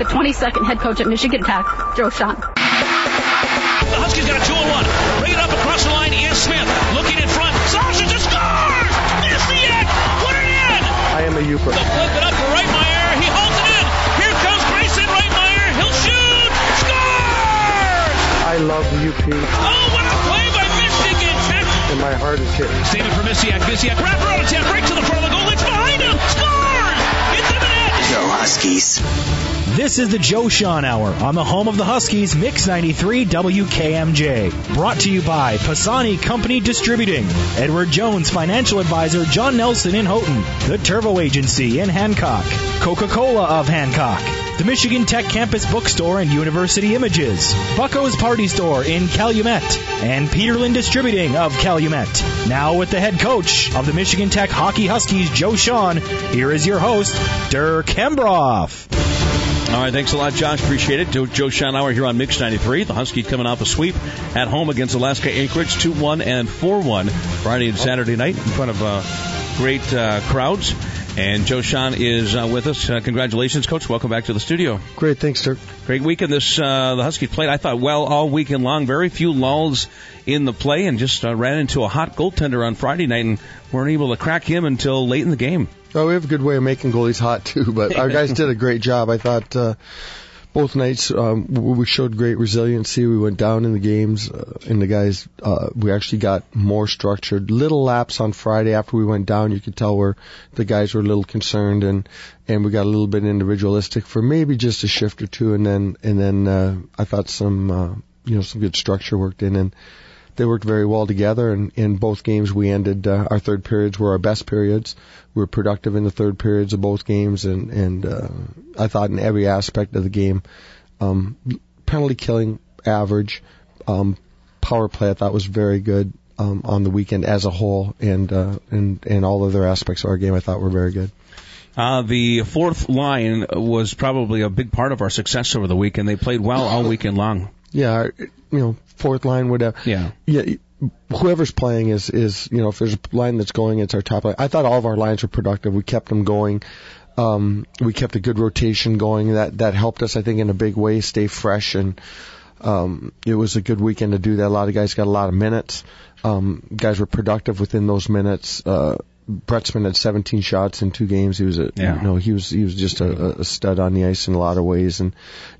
the 22nd head coach at Michigan Tech, Joe Shawhan. The Huskies got a 2-on-1. Bring it up across the line. Ian Smith looking in front. Sausage scores! Missed the end! Put it in! I am a Uper. They'll flip it up to Reitmeier. He holds it in. Here comes Grayson Reitmeier. He'll shoot! Scores! I love UP. Oh, what a play by Michigan Tech! And my heart is hitting. Save it for Misiak. Misiak wrap around attempt. Right to the front of the goal. It's behind him. Scored! It's in the net. Go Huskies. This is the Joe Shawhan Hour on the home of the Huskies, Mix 93 WKMJ. Brought to you by Pisani Company Distributing, Edward Jones Financial Advisor John Nelson in Houghton, the Turbo Agency in Hancock, Coca-Cola of Hancock, the Michigan Tech Campus Bookstore and University Images, Bucko's Party Store in Calumet, and Peterlin Distributing of Calumet. Now with the head coach of the Michigan Tech Hockey Huskies, Joe Shawhan, here is your host, Dirk Hembroff. All right, thanks a lot, Josh. Appreciate it. Joe Shawhan Hour here on Mix 93. The Huskies coming off a sweep at home against Alaska Anchorage, 2-1 and 4-1 Friday and Saturday night in front of great crowds. And Joe Shawhan is with us. Congratulations, Coach. Welcome back to the studio. Great. Thanks, Dirk. Great weekend. The Huskies played, I thought, well all weekend long. Very few lulls in the play, and just ran into a hot goaltender on Friday night and weren't able to crack him until late in the game. Oh, we have a good way of making goalies hot, too, but our guys did a great job. I thought both nights we showed great resiliency. We went down in the games, and the guys, we actually got more structured. Little laps on Friday after we went down, you could tell where the guys were a little concerned, and we got a little bit individualistic for maybe just a shift or two, and then I thought some good structure worked in, and they worked very well together, and in both games we ended, our third periods were our best periods. We were productive in the third periods of both games, and I thought in every aspect of the game, penalty killing, average, power play I thought was very good on the weekend as a whole, and all other aspects of our game I thought were very good. The fourth line was probably a big part of our success over the weekend. They played well all weekend long. Yeah, fourth line would have. Yeah. Whoever's playing is if there's a line that's going, it's our top line. I thought all of our lines were productive. We kept them going. We kept a good rotation going. That helped us, I think, in a big way, stay fresh, and it was a good weekend to do that. A lot of guys got a lot of minutes. Guys were productive within those minutes. Bretzman had 17 shots in 2 games. He was he was just a stud on the ice in a lot of ways. And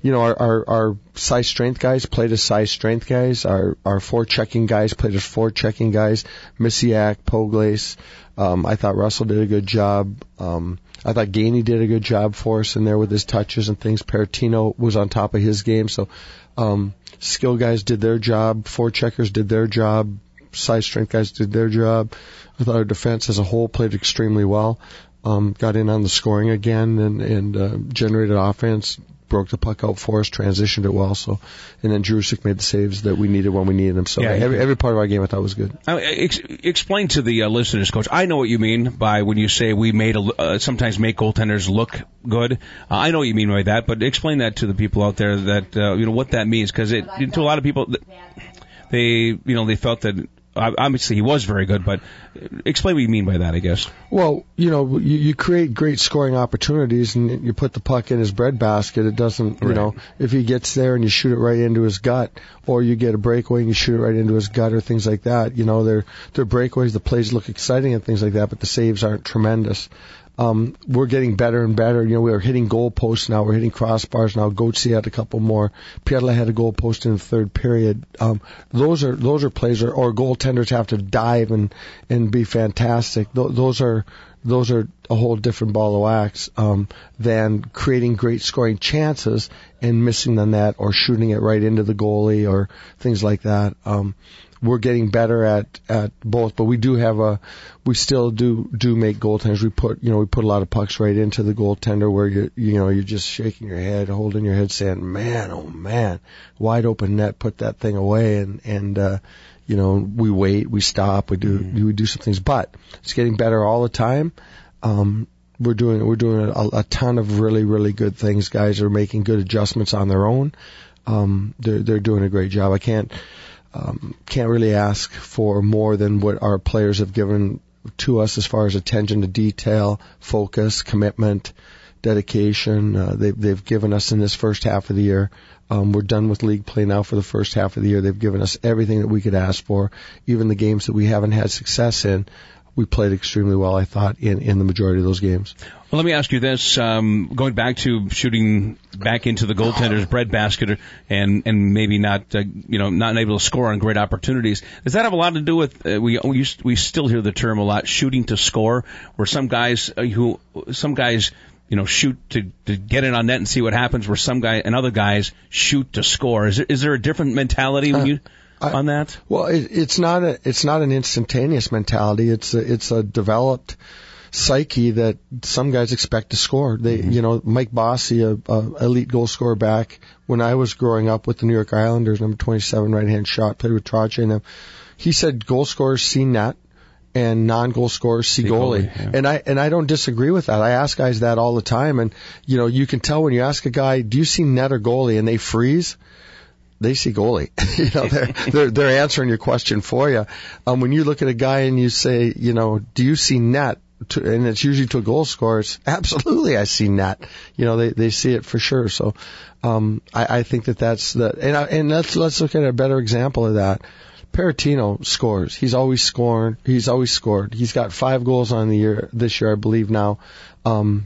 our size strength guys played as size strength guys. Our forechecking guys played as forechecking guys. Misiak, Poglace. I thought Russell did a good job. I thought Gainey did a good job for us in there with his touches and things. Peratino was on top of his game. So skill guys did their job. Forecheckers did their job. Size strength guys did their job. I thought our defense as a whole played extremely well. Got in on the scoring again and generated offense, broke the puck out for us, transitioned it well. So, and then Drusik made the saves that we needed when we needed them. So every part of our game I thought was good. Explain to the listeners, Coach. I know what you mean by when you say we sometimes make goaltenders look good. I know what you mean by that, but explain that to the people out there that what that means, because to a lot of people they felt that. Obviously, he was very good, but explain what you mean by that, I guess. Well, you create great scoring opportunities, and you put the puck in his breadbasket. It doesn't, if he gets there and you shoot it right into his gut, or you get a breakaway and you shoot it right into his gut, or things like that. They're breakaways. The plays look exciting and things like that, but the saves aren't tremendous. We're getting better and better. We are hitting goalposts now. We're hitting crossbars now. Goetze had a couple more. Pietla had a goalpost in the third period. Those are plays, or goaltenders have to dive and be fantastic. Those are a whole different ball of wax than creating great scoring chances and missing the net or shooting it right into the goalie or things like that. We're getting better at both, but we still do make goaltenders. We put a lot of pucks right into the goaltender where you're just shaking your head, holding your head, saying, man, oh man, wide open net, put that thing away, and we wait, we stop, we do some things, but it's getting better all the time. We're doing a ton of really, really good things. Guys are making good adjustments on their own. They're doing a great job. I can't really ask for more than what our players have given to us as far as attention to detail, focus, commitment, dedication. They've given us in this first half of the year. We're done with league play now for the first half of the year. They've given us everything that we could ask for. Even the games that we haven't had success in, we played extremely well, I thought, in the majority of those games. Well, let me ask you this. Going back to shooting back into the goaltender's breadbasket and maybe not able to score on great opportunities, does that have a lot to do with, we still hear the term a lot, shooting to score, where some guys shoot to get it on net and see what happens, where other guys shoot to score. Is there a different mentality on that? Well, it's not an instantaneous mentality. It's a developed psyche that some guys expect to score. Mike Bossy, a elite goal scorer back when I was growing up with the New York Islanders, number 27 right-hand shot, played with Trottier and them. He said goal scorers see net and non-goal scorers see goalie. Yeah. And I don't disagree with that. I ask guys that all the time, and you can tell when you ask a guy, do you see net or goalie, and they freeze, they see goalie. They're answering your question for you. When you look at a guy and you say, do you see net? And it's usually to a goal scorer. It's absolutely, I see net. They see it for sure. So, I think that's and let's look at a better example of that. Peratino scores. He's always scored. He's got 5 goals on the year this year, I believe now. And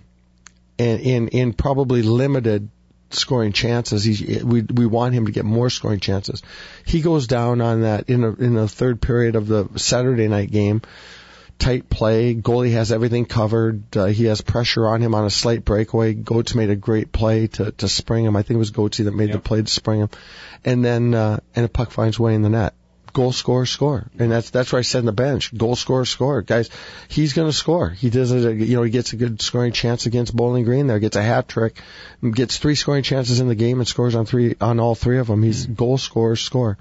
in probably limited scoring chances. We want him to get more scoring chances. He goes down on that in the third period of the Saturday night game. Tight play. Goalie has everything covered. He has pressure on him on a slight breakaway. Goetz made a great play to spring him. I think it was Goetz that made the play to spring him. And then and a puck finds way in the net. Goal scorer, score. And that's what I said on the bench. Goal scorer, score. Guys, he's going to score. He does it, he gets a good scoring chance against Bowling Green there, gets a hat trick, gets 3 scoring chances in the game and scores on all 3 of them. He's goal scorer, score.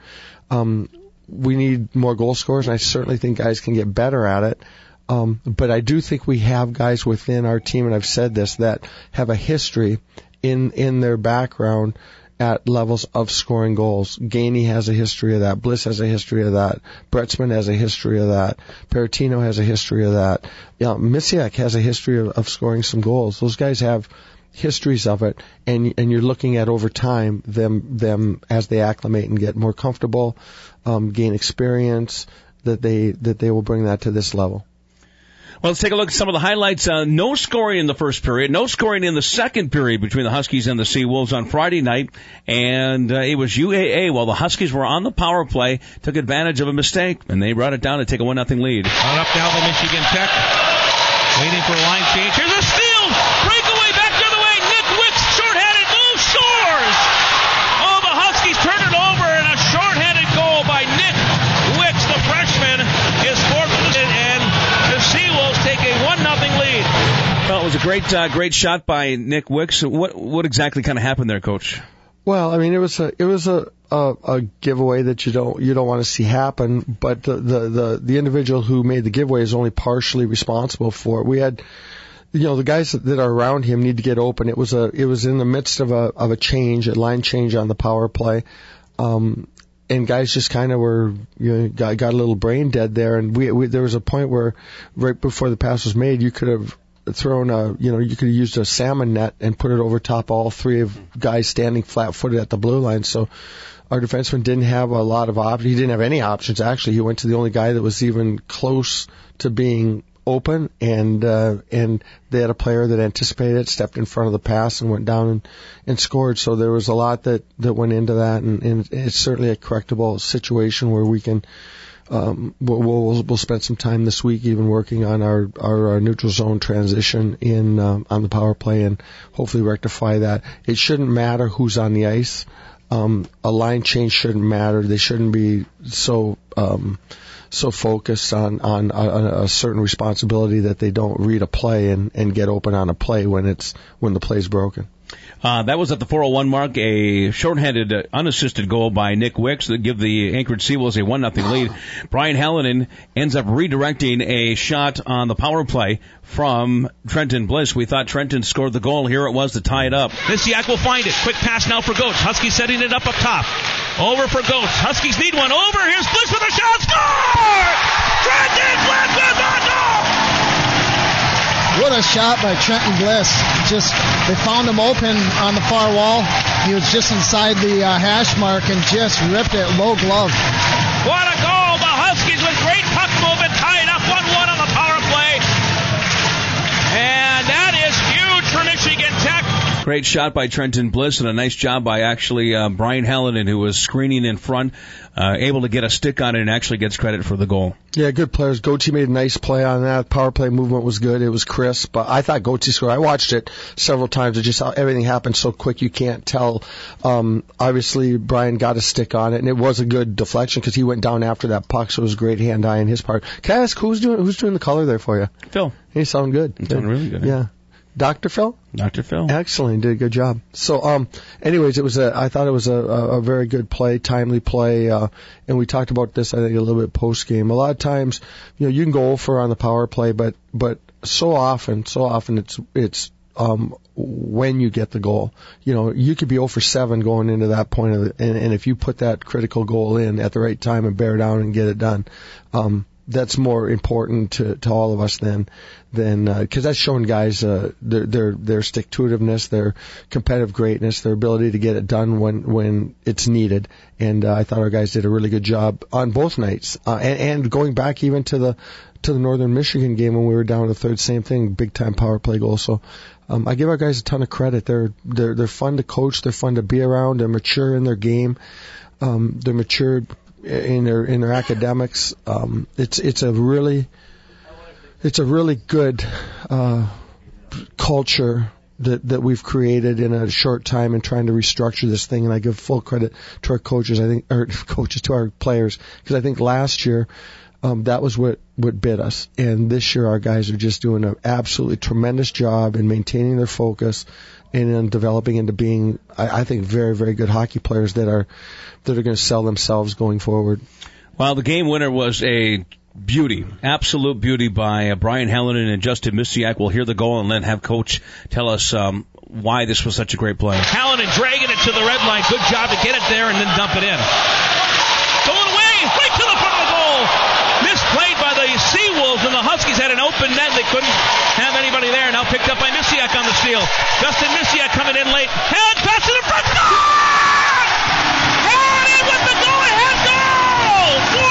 We need more goal scorers, and I certainly think guys can get better at it. But I do think we have guys within our team, and I've said this, that have a history in their background at levels of scoring goals. Gainey has a history of that. Bliss has a history of that. Bretzman has a history of that. Peratino has a history of that. Misiak has a history of scoring some goals. Those guys have histories of it, and you're looking at over time them as they acclimate and get more comfortable, gain experience, that they will bring that to this level. Well, let's take a look at some of the highlights. No scoring in the first period, no scoring in the second period between the Huskies and the Seawolves on Friday night, and it was UAA while the Huskies were on the power play, took advantage of a mistake, and they brought it down to take a 1-0 lead. On up now by Michigan Tech, waiting for a line change. Here's a steal! Breakaway back the other way. Nick Wicks, short-handed move, scores! Oh, the Huskies turn it over, and a short-handed goal by Nick Wicks, the freshman, is forfeited, and the Seawolves take a 1-0 lead. Well, it was a great shot by Nick Wicks. What exactly kind of happened there, Coach? Well, I mean, it was a giveaway that you don't want to see happen, but the individual who made the giveaway is only partially responsible for it. We had, the guys that are around him need to get open. It was in the midst of a change, a line change on the power play. And guys just kind of were, got a little brain dead there. And there was a point where right before the pass was made, you could have thrown you could have used a salmon net and put it over top all 3 of guys standing flat-footed at the blue line. So our defenseman didn't have a lot of options. He didn't have any options, actually. He went to the only guy that was even close to being open, and they had a player that anticipated it, stepped in front of the pass and went down and scored. So there was a lot that went into that, and it's certainly a correctable situation where we can we'll spend some time this week even working on our neutral zone transition on the power play and hopefully rectify that. It shouldn't matter who's on the ice. A line change shouldn't matter. They shouldn't be so focused on a certain responsibility that they don't read a play and get open on a play when the play's broken. That was at the 4:01 mark, a shorthanded, unassisted goal by Nick Wicks that give the Anchorage Seawolves a 1-0 lead. Brian Hallinan ends up redirecting a shot on the power play from Trenton Bliss. We thought Trenton scored the goal. Here it was to tie it up. Misiak will find it. Quick pass now for Goetz. Huskies setting it up top. Over for Goetz. Huskies need one. Over. Here's Bliss with a shot. Score! Trenton Bliss with a goal! What a shot by Trenton Bliss. Just, they found him open on the far wall. He was just inside the hash mark and just ripped it low glove. What a goal! The Huskies with great puck movement, tied up 1-1 on the power play. And that is huge for Michigan Tech. Great shot by Trenton Bliss, and a nice job by actually Brian Hallinan, who was screening in front, able to get a stick on it and actually gets credit for the goal. Yeah, good players. Goatee made a nice play on that. Power play movement was good. It was crisp. But I thought Goatee scored. I watched it several times. It just everything happened so quick you can't tell. Obviously, Brian got a stick on it, and it was a good deflection because he went down after that puck, so it was a great hand-eye on his part. Can I ask who's doing the color there for you? Phil. He sounded good. He's doing really good. Yeah. Dr. Phil? Dr. Phil. Excellent. Did a good job. So, anyways, I thought it was a very good play, timely play, and we talked about this, I think, a little bit post-game. A lot of times, you can go over on the power play, but so often it's when you get the goal. You could be 0 for 7 going into that point and if you put that critical goal in at the right time and bear down and get it done, that's more important to all of us than because that's showing guys their stick-to-itiveness, their competitive greatness, their ability to get it done when it's needed. And I thought our guys did a really good job on both nights. And going back even to the Northern Michigan game when we were down to the third, same thing, big-time power play goal. So I give our guys a ton of credit. They're fun to coach. They're fun to be around. They're mature in their game. They're matured in their academics. It's a really good culture that we've created in a short time and trying to restructure this thing. And I give full credit to our coaches, to our players, because I think last year that was what bit us, and this year our guys are just doing an absolutely tremendous job in maintaining their focus and in developing into being, I think, very, very good hockey players that are going to sell themselves going forward. Well, the game winner was a beauty, absolute beauty by Brian Hallinan and Justin Misiak. We'll hear the goal and then have Coach tell us why this was such a great play. Hallinan dragging it to the red line. Good job to get it there and then dump it in. Going away, right to the front of the goal. Misplayed by the Seawolves, and the Huskies had an open net. They couldn't have anybody there. Now picked up by Misiak on the steal. Justin Misiak coming in late. Hand pass to the front. Score! Hallinan with the go-ahead goal!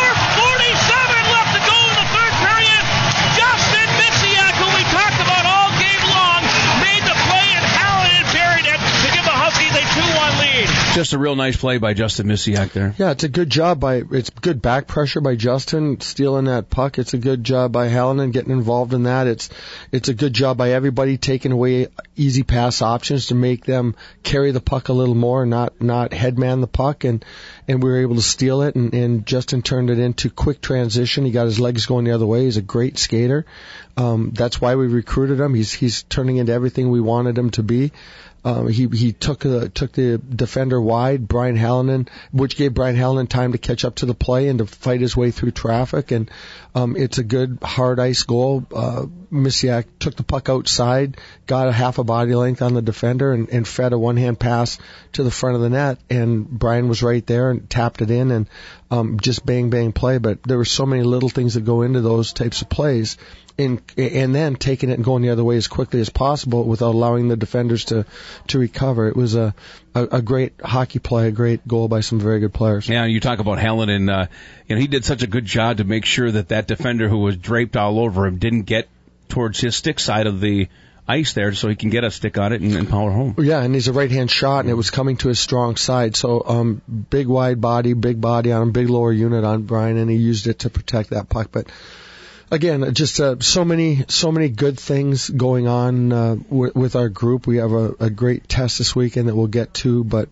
4:47 left to go in the third period. Justin Misiak, who we talked about all game long, made the play, and Hallinan buried it to give the Huskies a 2-1 lead. Just a real nice play by Justin Misiak there. Yeah, it's a good job it's good back pressure by Justin stealing that puck. It's a good job by Hallinan getting involved in that. It's a good job by everybody taking away easy pass options to make them carry the puck a little more, not headman the puck, and we were able to steal it, and Justin turned it into quick transition. He got his legs going the other way. He's a great skater. That's why we recruited him. He's turning into everything we wanted him to be. He took the defender wide, Brian Hallinan, which gave Brian Hallinan time to catch up to the play and to fight his way through traffic. And it's a good hard ice goal. Misiak took the puck outside, got a half a body length on the defender, and fed a one-hand pass to the front of the net. And Brian was right there and tapped it in, and just bang play. But there were so many little things that go into those types of plays. And then taking it and going the other way as quickly as possible without allowing the defenders to recover. It was a great hockey play, a great goal by some very good players. Yeah, you talk about Hallinan, he did such a good job to make sure that defender who was draped all over him didn't get towards his stick side of the ice there, so he can get a stick on it and power home. Yeah, and he's a right-hand shot, and it was coming to his strong side. So big wide body, big body on him, big lower unit on Brian, and he used it to protect that puck. But again, just so many good things going on with our group. We have a great test this weekend that we'll get to, but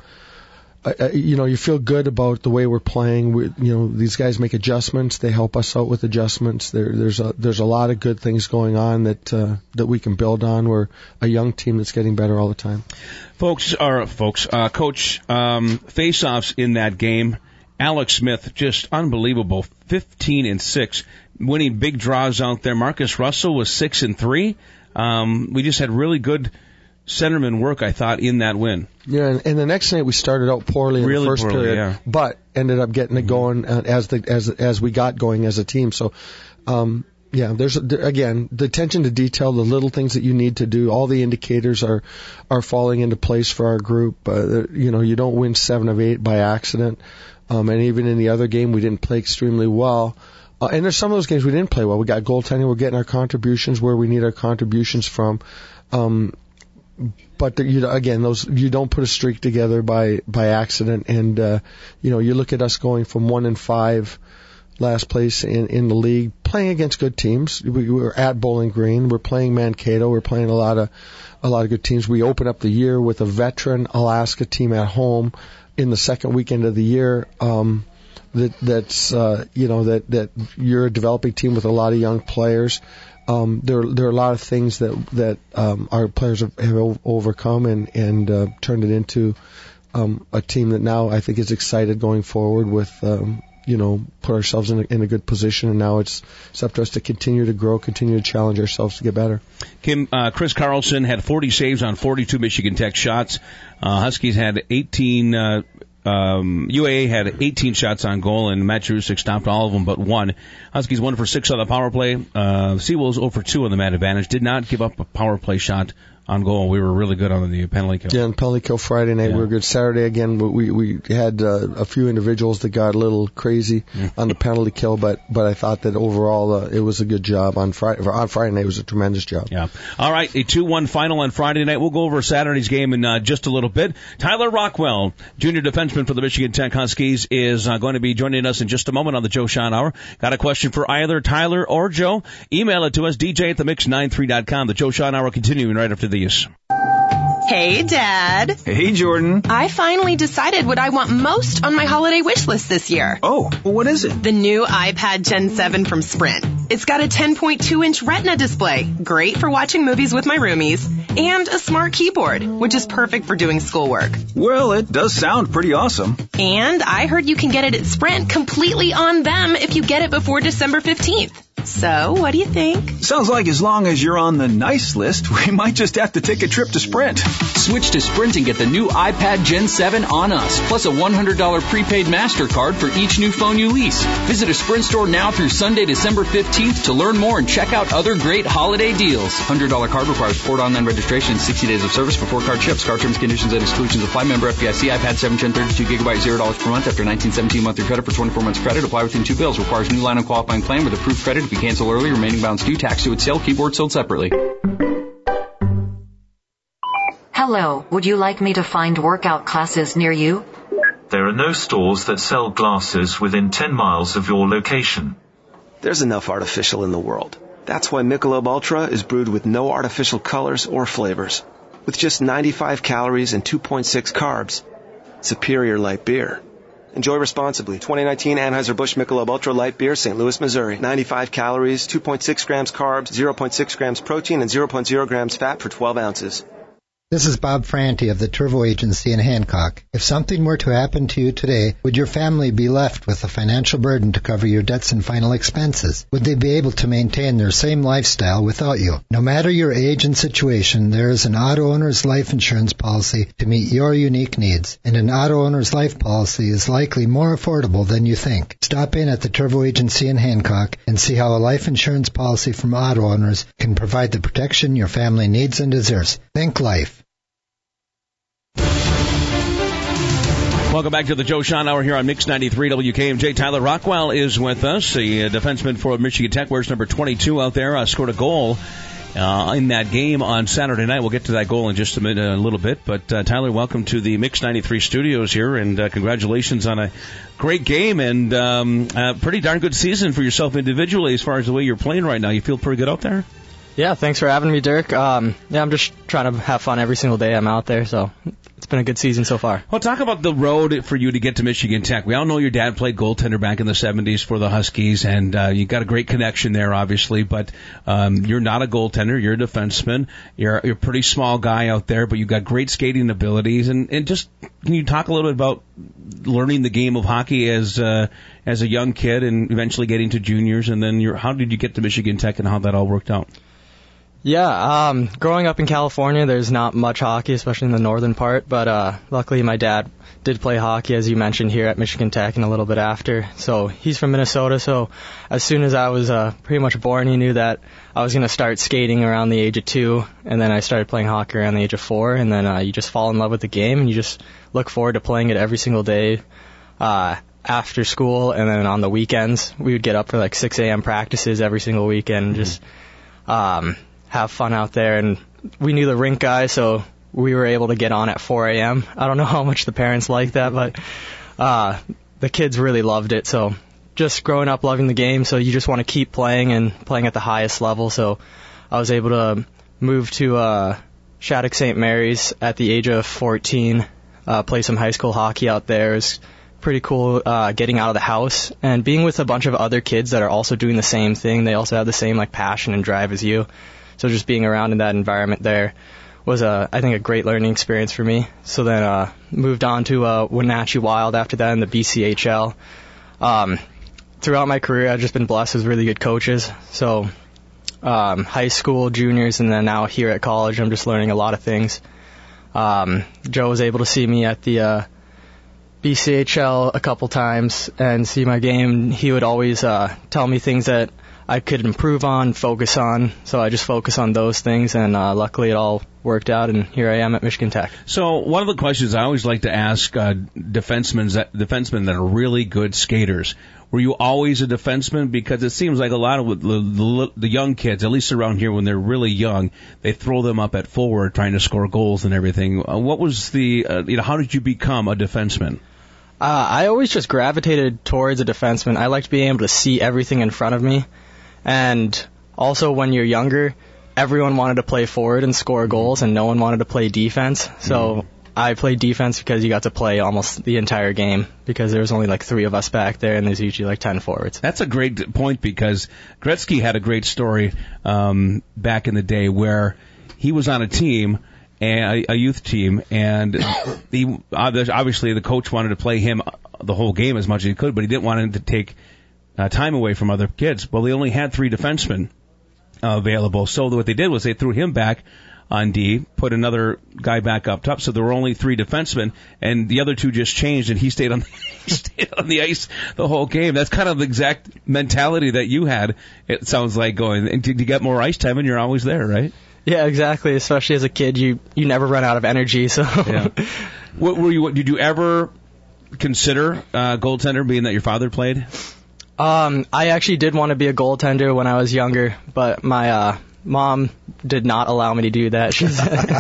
you feel good about the way we're playing. These guys make adjustments. They help us out with adjustments. There's a lot of good things going on that we can build on. We're a young team that's getting better all the time. Coach, face-offs in that game. Alex Smith, just unbelievable, 15-6, winning big draws out there. Marcus Russell was 6-3. We just had really good centerman work, I thought, in that win. Yeah, and the next night we started out poorly in the first period, but ended up getting it going as we got going as a team. So Yeah, again, the attention to detail, the little things that you need to do, all the indicators are falling into place for our group. You don't win 7 of 8 by accident. And even in the other game, we didn't play extremely well. And there's some of those games we didn't play well. We got goaltending. We're getting our contributions where we need our contributions from. But you don't put a streak together by accident. And you look at us going from 1-5, last place in the league, playing against good teams. We were at Bowling Green. We're playing Mankato. We're playing a lot of good teams. We open up the year with a veteran Alaska team at home in the second weekend of the year. That you're a developing team with a lot of young players. There are a lot of things that our players have overcome and turned it into a team that now I think is excited going forward with put ourselves in a good position, and now it's up to us to continue to grow, continue to challenge ourselves to get better. Kim, Chris Carlson had 40 saves on 42 Michigan Tech shots. Huskies had 18. UAA had 18 shots on goal, and Matt Jurusik stopped all of them but one. Huskies 1 for 6 on the power play. Seawolves 0 for 2 on the man advantage. Did not give up a power play shot on goal. We were really good on the penalty kill. Yeah, and penalty kill Friday night, we were good. Saturday, again, we had a few individuals that got a little crazy on the penalty kill, but I thought that overall it was a good job on Friday. On Friday night, it was a tremendous job. Yeah. All right, a 2-1 final on Friday night. We'll go over Saturday's game in just a little bit. Tyler Rockwell, junior defenseman for the Michigan Tech Huskies, is going to be joining us in just a moment on the Joe Sean Hour. Got a question for either Tyler or Joe? Email it to us, dj@themix93.com. The Joe Sean Hour continuing right after these. Hey, Dad. Hey, Jordan. I finally decided what I want most on my holiday wish list this year. Oh, well, what is it? The new iPad Gen 7 from Sprint. It's got a 10.2-inch Retina display, great for watching movies with my roomies, and a smart keyboard, which is perfect for doing schoolwork. Well, it does sound pretty awesome. And I heard you can get it at Sprint completely on them if you get it before December 15th. So, what do you think? Sounds like as long as you're on the nice list, we might just have to take a trip to Sprint. Switch to Sprint and get the new iPad Gen 7 on us, plus a $100 prepaid MasterCard for each new phone you lease. Visit a Sprint store now through Sunday, December 15th to learn more and check out other great holiday deals. $100 card requires port online registration and 60 days of service before card ships. Card terms, conditions, and exclusions apply. Member FDIC. iPad 7 Gen 32 gigabyte, $0 per month after 1917 monthly credit for 24 months credit. Apply within 2 bills. Requires new line of qualifying plan with approved credit. If you cancel early, remaining balance due. Tax due at sale. Keyboard sold separately. Hello, would you like me to find workout classes near you? There are no stores that sell glasses within 10 miles of your location. There's enough artificial in the world. That's why Michelob Ultra is brewed with no artificial colors or flavors. With just 95 calories and 2.6 carbs. Superior light beer. Enjoy responsibly. 2019 Anheuser-Busch Michelob Ultra Light Beer, St. Louis, Missouri. 95 calories, 2.6 grams carbs, 0.6 grams protein, and 0.0 grams fat for 12 ounces. This is Bob Franti of the Turvo Agency in Hancock. If something were to happen to you today, would your family be left with a financial burden to cover your debts and final expenses? Would they be able to maintain their same lifestyle without you? No matter your age and situation, there is an auto owner's life insurance policy to meet your unique needs. And an auto owner's life policy is likely more affordable than you think. Stop in at the Turvo Agency in Hancock and see how a life insurance policy from auto owners can provide the protection your family needs and deserves. Think life. Welcome back to the Joe Sean Hour here on Mix 93 WKMJ. Tyler Rockwell is with us, the defenseman for Michigan Tech, wears number 22 out there, scored a goal in that game on Saturday night. We'll get to that goal in just a little bit. But Tyler, welcome to the Mix 93 studios here, and congratulations on a great game and a pretty darn good season for yourself individually as far as the way you're playing right now. You feel pretty good out there? Yeah, thanks for having me, Dirk. I'm just trying to have fun every single day I'm out there, so it's been a good season so far. Well, talk about the road for you to get to Michigan Tech. We all know your dad played goaltender back in the 70s for the Huskies, and you got a great connection there, obviously, but you're not a goaltender. You're a defenseman. You're a pretty small guy out there, but you've got great skating abilities. And just can you talk a little bit about learning the game of hockey as a young kid and eventually getting to juniors, and then how did you get to Michigan Tech and how that all worked out? Yeah, growing up in California, there's not much hockey, especially in the northern part, but luckily my dad did play hockey, as you mentioned, here at Michigan Tech and a little bit after. So he's from Minnesota, so as soon as I was pretty much born, he knew that I was going to start skating around the age of 2, and then I started playing hockey around the age of 4, and then you just fall in love with the game, and you just look forward to playing it every single day after school, and then on the weekends. We would get up for like 6 a.m. practices every single weekend and just have fun out there. And we knew the rink guy, so we were able to get on at 4 a.m. I don't know how much the parents liked that, but the kids really loved it. So just growing up loving the game, so you just want to keep playing and playing at the highest level. So I was able to move to Shattuck St. Mary's at the age of 14, play some high school hockey out there. It was pretty cool getting out of the house and being with a bunch of other kids that are also doing the same thing. They also have the same like passion and drive as you. So just being around in that environment there was, I think, a great learning experience for me. So then moved on to Wenatchee Wild after that in the BCHL. Throughout my career, I've just been blessed with really good coaches. So high school, juniors, and then now here at college, I'm just learning a lot of things. Joe was able to see me at the BCHL a couple times and see my game. He would always tell me things that I could improve on, focus on. So I just focus on those things, and luckily it all worked out, and here I am at Michigan Tech. So one of the questions I always like to ask defensemen that are really good skaters, were you always a defenseman? Because it seems like a lot of the young kids, at least around here when they're really young, they throw them up at forward trying to score goals and everything. What was how did you become a defenseman? I always just gravitated towards a defenseman. I liked being able to see everything in front of me. And also when you're younger, everyone wanted to play forward and score goals, and no one wanted to play defense. So I played defense because you got to play almost the entire game, because there was only like 3 of us back there, and there's usually like 10 forwards. That's a great point, because Gretzky had a great story back in the day where he was on a team, a youth team, and he obviously the coach wanted to play him the whole game as much as he could, but he didn't want him to take time away from other kids. Well, they only had 3 defensemen available, so what they did was they threw him back on D, put another guy back up top, so there were only 3 defensemen, and the other 2 just changed, and he stayed on the ice the whole game. That's kind of the exact mentality that you had, it sounds like, going, and to get more ice time, and you're always there, right? Yeah, exactly. Especially as a kid, you never run out of energy. So, yeah. Did you ever consider goaltender, being that your father played? I actually did want to be a goaltender when I was younger, but my mom did not allow me to do that. She's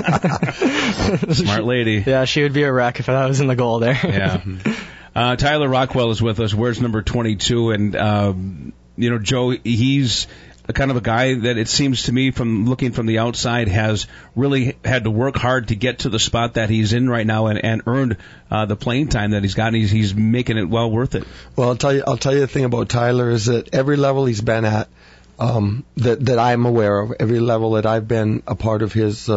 smart lady. Yeah, she would be a wreck if I was in the goal there. Yeah. Tyler Rockwell is with us. Where's number 22? And Joe, he's kind of a guy that it seems to me, from looking from the outside, has really had to work hard to get to the spot that he's in right now, and earned the playing time that he's got. And he's making it well worth it. Well, I'll tell you the thing about Tyler is that every level he's been at, that I'm aware of, every level that I've been a part of his,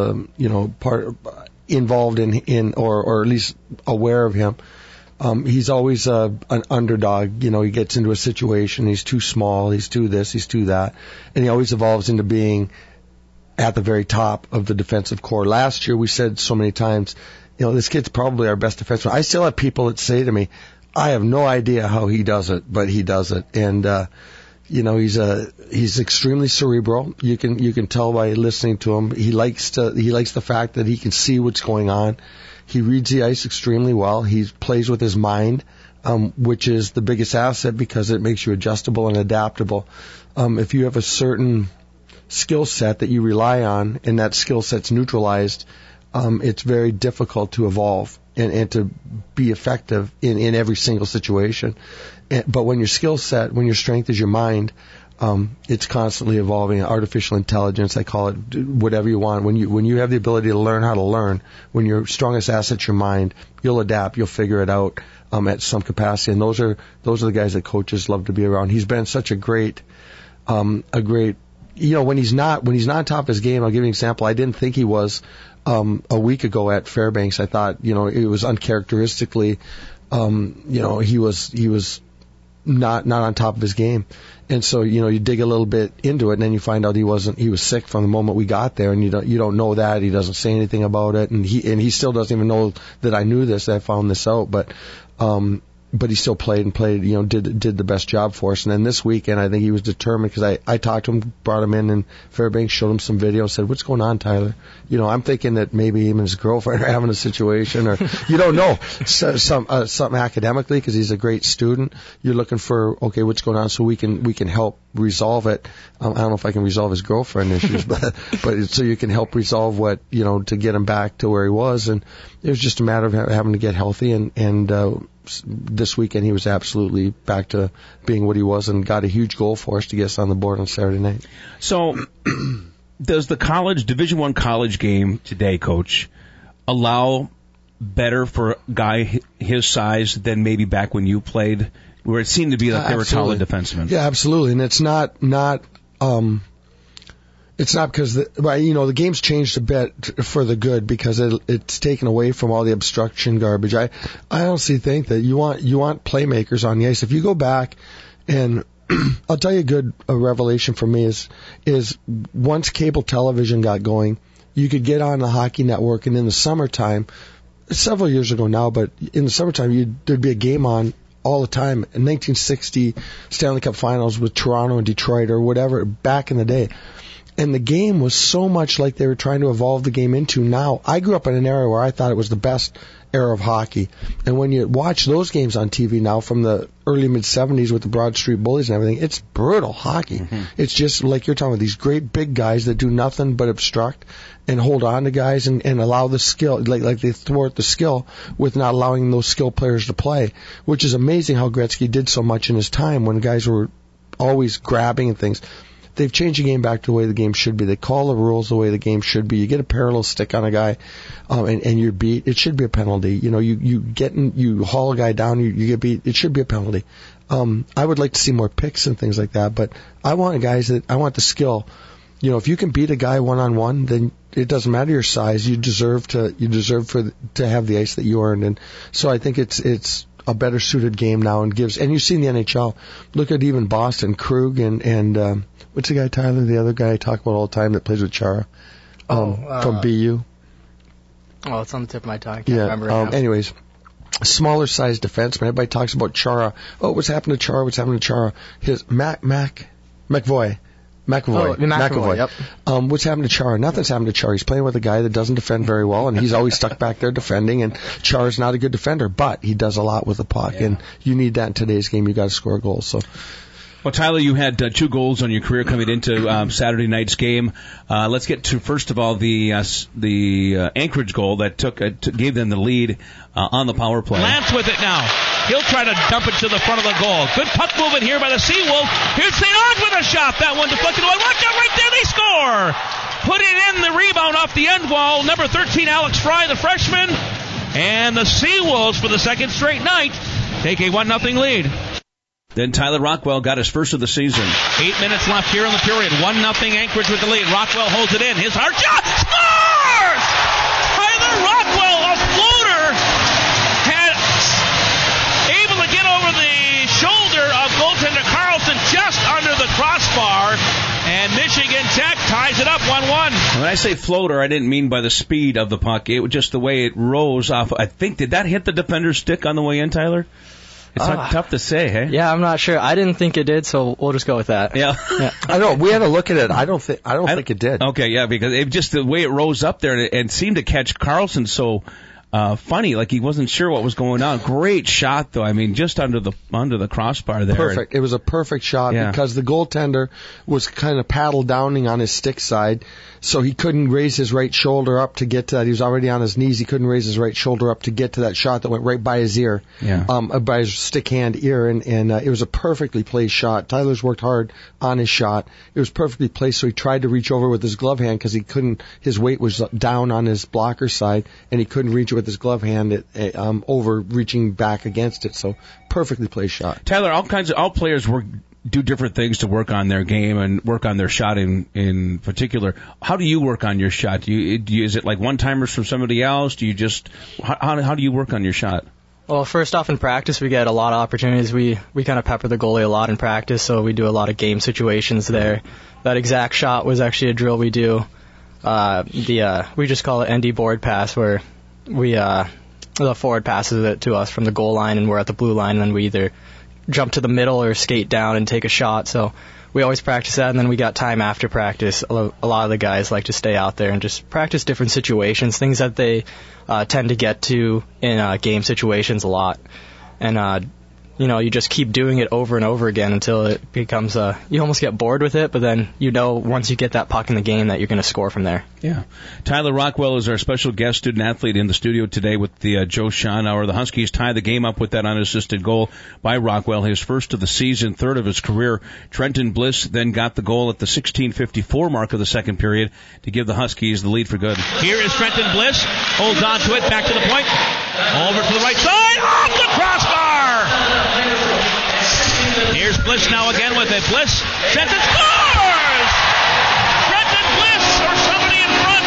involved in or at least aware of him. He's always an underdog. He gets into a situation, he's too small, he's too this, he's too that, and he always evolves into being at the very top of the defensive core. Last year, we said so many times, this kid's probably our best defenseman. I still have people that say to me, I have no idea how he does it, but he does it. And, he's extremely cerebral. You can tell by listening to him. He likes the fact that he can see what's going on. He reads the ice extremely well. He plays with his mind, which is the biggest asset, because it makes you adjustable and adaptable. If you have a certain skill set that you rely on, and that skill set's neutralized, it's very difficult to evolve and to be effective in every single situation. But when your skill set, when your strength is your mind, it's constantly evolving. Artificial intelligence, I call it, whatever you want. When you have the ability to learn how to learn, when your strongest asset's your mind, you'll adapt, you'll figure it out at some capacity. And those are the guys that coaches love to be around. He's been such a great, when he's not top of his game. I'll give you an example. I didn't think he was a week ago at Fairbanks. I thought, it was uncharacteristically, he was not on top of his game. And so, you dig a little bit into it, and then you find out he was sick from the moment we got there, and you don't know that. He doesn't say anything about it, and he still doesn't even know that I knew this, that I found this out, but he still played, did the best job for us. And then this weekend, I think he was determined, because I talked to him, brought him in Fairbanks, showed him some video, said, "What's going on, Tyler?" I'm thinking that maybe him and his girlfriend are having a situation, or you don't know, something academically, because he's a great student. You're looking for, okay, what's going on, so we can help resolve it. I don't know if I can resolve his girlfriend issues, but so you can help resolve what, to get him back to where he was. And it was just a matter of having to get healthy, and this weekend he was absolutely back to being what he was, and got a huge goal for us to get us on the board on Saturday night. So, does the Division I college game today, Coach, allow better for a guy his size than maybe back when you played, where it seemed to be like they were taller defensemen? Yeah, absolutely. And it's not because the game's changed a bit for the good, because it's taken away from all the obstruction garbage. I honestly think that you want playmakers on the ice. If you go back, and I'll tell you a revelation for me is once cable television got going, you could get on the Hockey Network, and in the summertime, several years ago now, but in the summertime there'd be a game on all the time. In 1960 Stanley Cup Finals with Toronto and Detroit or whatever, back in the day. And the game was so much like they were trying to evolve the game into now. I grew up in an era where I thought it was the best era of hockey. And when you watch those games on TV now from the early mid-'70s with the Broad Street Bullies and everything, it's brutal hockey. Mm-hmm. It's just like you're talking about, these great big guys that do nothing but obstruct and hold on to guys and allow the skill, like they thwart the skill with not allowing those skill players to play, which is amazing how Gretzky did so much in his time when guys were always grabbing and things. They've changed the game back to the way the game should be. They call the rules the way the game should be. You get a parallel stick on a guy, and you're beat. It should be a penalty. You haul a guy down, you get beat. It should be a penalty. I would like to see more picks and things like that, but I want the skill. If you can beat a guy one-on-one, then it doesn't matter your size. You deserve to have the ice that you earned. And so I think it's a better suited game now, and you've seen the NHL. Look at even Boston, Krug and what's the guy, Tyler, the other guy I talk about all the time that plays with Chara from BU? Oh, it's on the tip of my tongue. I can't remember. Anyways, smaller sized defenseman. Everybody talks about Chara. Oh, what's happened to Chara? What's happened to Chara? His McAvoy. Yep. What's happened to Chara? Nothing's happened to Chara. He's playing with a guy that doesn't defend very well, and he's always stuck back there defending, and Chara's not a good defender, but he does a lot with the puck, and you need that in today's game. You got to score goals. So. Well, Tyler, you had 2 goals on your career coming into Saturday night's game. Let's get to, first of all, the Anchorage goal that gave them the lead on the power play. Lance with it now. He'll try to dump it to the front of the goal. Good puck movement here by the Seawolves. Here's St. Arms with a shot. That one deflected away. Watch out right there. They score. Put it in, the rebound off the end wall. Number 13, Alex Fry, the freshman. And the Seawolves, for the second straight night, take a 1-0 lead. Then Tyler Rockwell got his first of the season. 8 minutes left here in the period. 1-0 Anchorage with the lead. Rockwell holds it in. His hard shot. Scores! Tyler Rockwell, a floater, had able to get over the shoulder of goaltender Carlson just under the crossbar. And Michigan Tech ties it up 1-1. When I say floater, I didn't mean by the speed of the puck. It was just the way it rose off. I think, did that hit the defender's stick on the way in, Tyler? It's tough to say, hey? Yeah, I'm not sure. I didn't think it did, so we'll just go with that. Yeah. I don't know. We had to look at it. I don't think it did. Okay, yeah, because it just the way it rose up there and seemed to catch Carlson so funny, like he wasn't sure what was going on. Great shot, though. I mean, just under the crossbar there. Perfect. It was a perfect shot because the goaltender was kind of paddle downing on his stick side, so he couldn't raise his right shoulder up to get to that. He was already on his knees. He couldn't raise his right shoulder up to get to that shot that went right by his ear, by his stick hand ear, and it was a perfectly placed shot. Tyler's worked hard on his shot. It was perfectly placed, so he tried to reach over with his glove hand because he couldn't. His weight was down on his blocker side, and he couldn't reach it with his glove hand over reaching back against it. So perfectly placed shot. Tyler, all players do different things to work on their game and work on their shot in particular. How do you work on your shot? Is it like one-timers from somebody else? Do you just how do you work on your shot? Well, first off, in practice, we get a lot of opportunities. We kind of pepper the goalie a lot in practice, so we do a lot of game situations there. That exact shot was actually a drill we do. We just call it ND board pass, where the forward passes it to us from the goal line, and we're at the blue line, and then we either jump to the middle or skate down and take a shot. So we always practice that, and then we got time after practice. A lot of the guys like to stay out there and just practice different situations, things that they tend to get to in game situations a lot. And you just keep doing it over and over again until it becomes you almost get bored with it, but then once you get that puck in the game that you're going to score from there. Yeah. Tyler Rockwell is our special guest student athlete in the studio today with the Joe Shawhan Hour. The Huskies tie the game up with that unassisted goal by Rockwell, his first of the season, third of his career. Trenton Bliss then got the goal at the 16:54 mark of the second period to give the Huskies the lead for good. Here is Trenton Bliss. Holds on to it. Back to the point. Over to the right side. Off the crossbar. Here's Bliss now again with it. Bliss sends it. Scores! Trenton Bliss or somebody in front.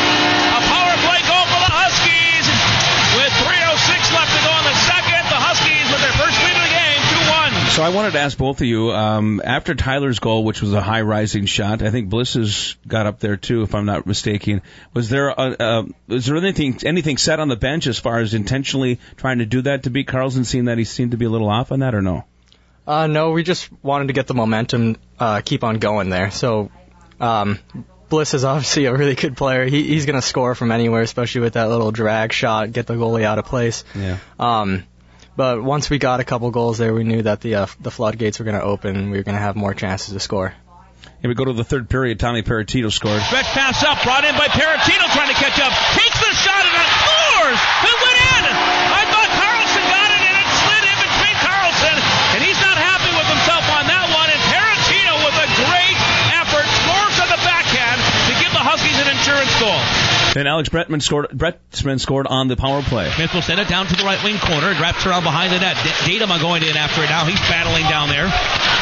A power play goal for the Huskies. With 3:06 left to go in the second. The Huskies with their first lead of the game, 2-1. So I wanted to ask both of you, after Tyler's goal, which was a high-rising shot, I think Bliss's got up there too, if I'm not mistaken. Was there anything set on the bench as far as intentionally trying to do that to beat Carlson, seeing that he seemed to be a little off on that, or no? No, we just wanted to get the momentum, keep on going there. So Bliss is obviously a really good player. He's going to score from anywhere, especially with that little drag shot, get the goalie out of place. Yeah. But once we got a couple goals there, we knew that the floodgates were going to open and we were going to have more chances to score. Here we go to the third period. Tommy Peritino scored. Stretch pass up, brought in by Peritino, trying to catch up. Takes the shot and it scores! It went in! I thought Carlson got it and it slid in between Carlson, and he's not happy with himself on that one. And Peritino, with a great effort, scores on the backhand to give the Huskies an insurance goal. Then Alex Brettsman scored on the power play. Smith will send it down to the right wing corner. Wraps around behind the net. Datama going in after it now. He's battling down there.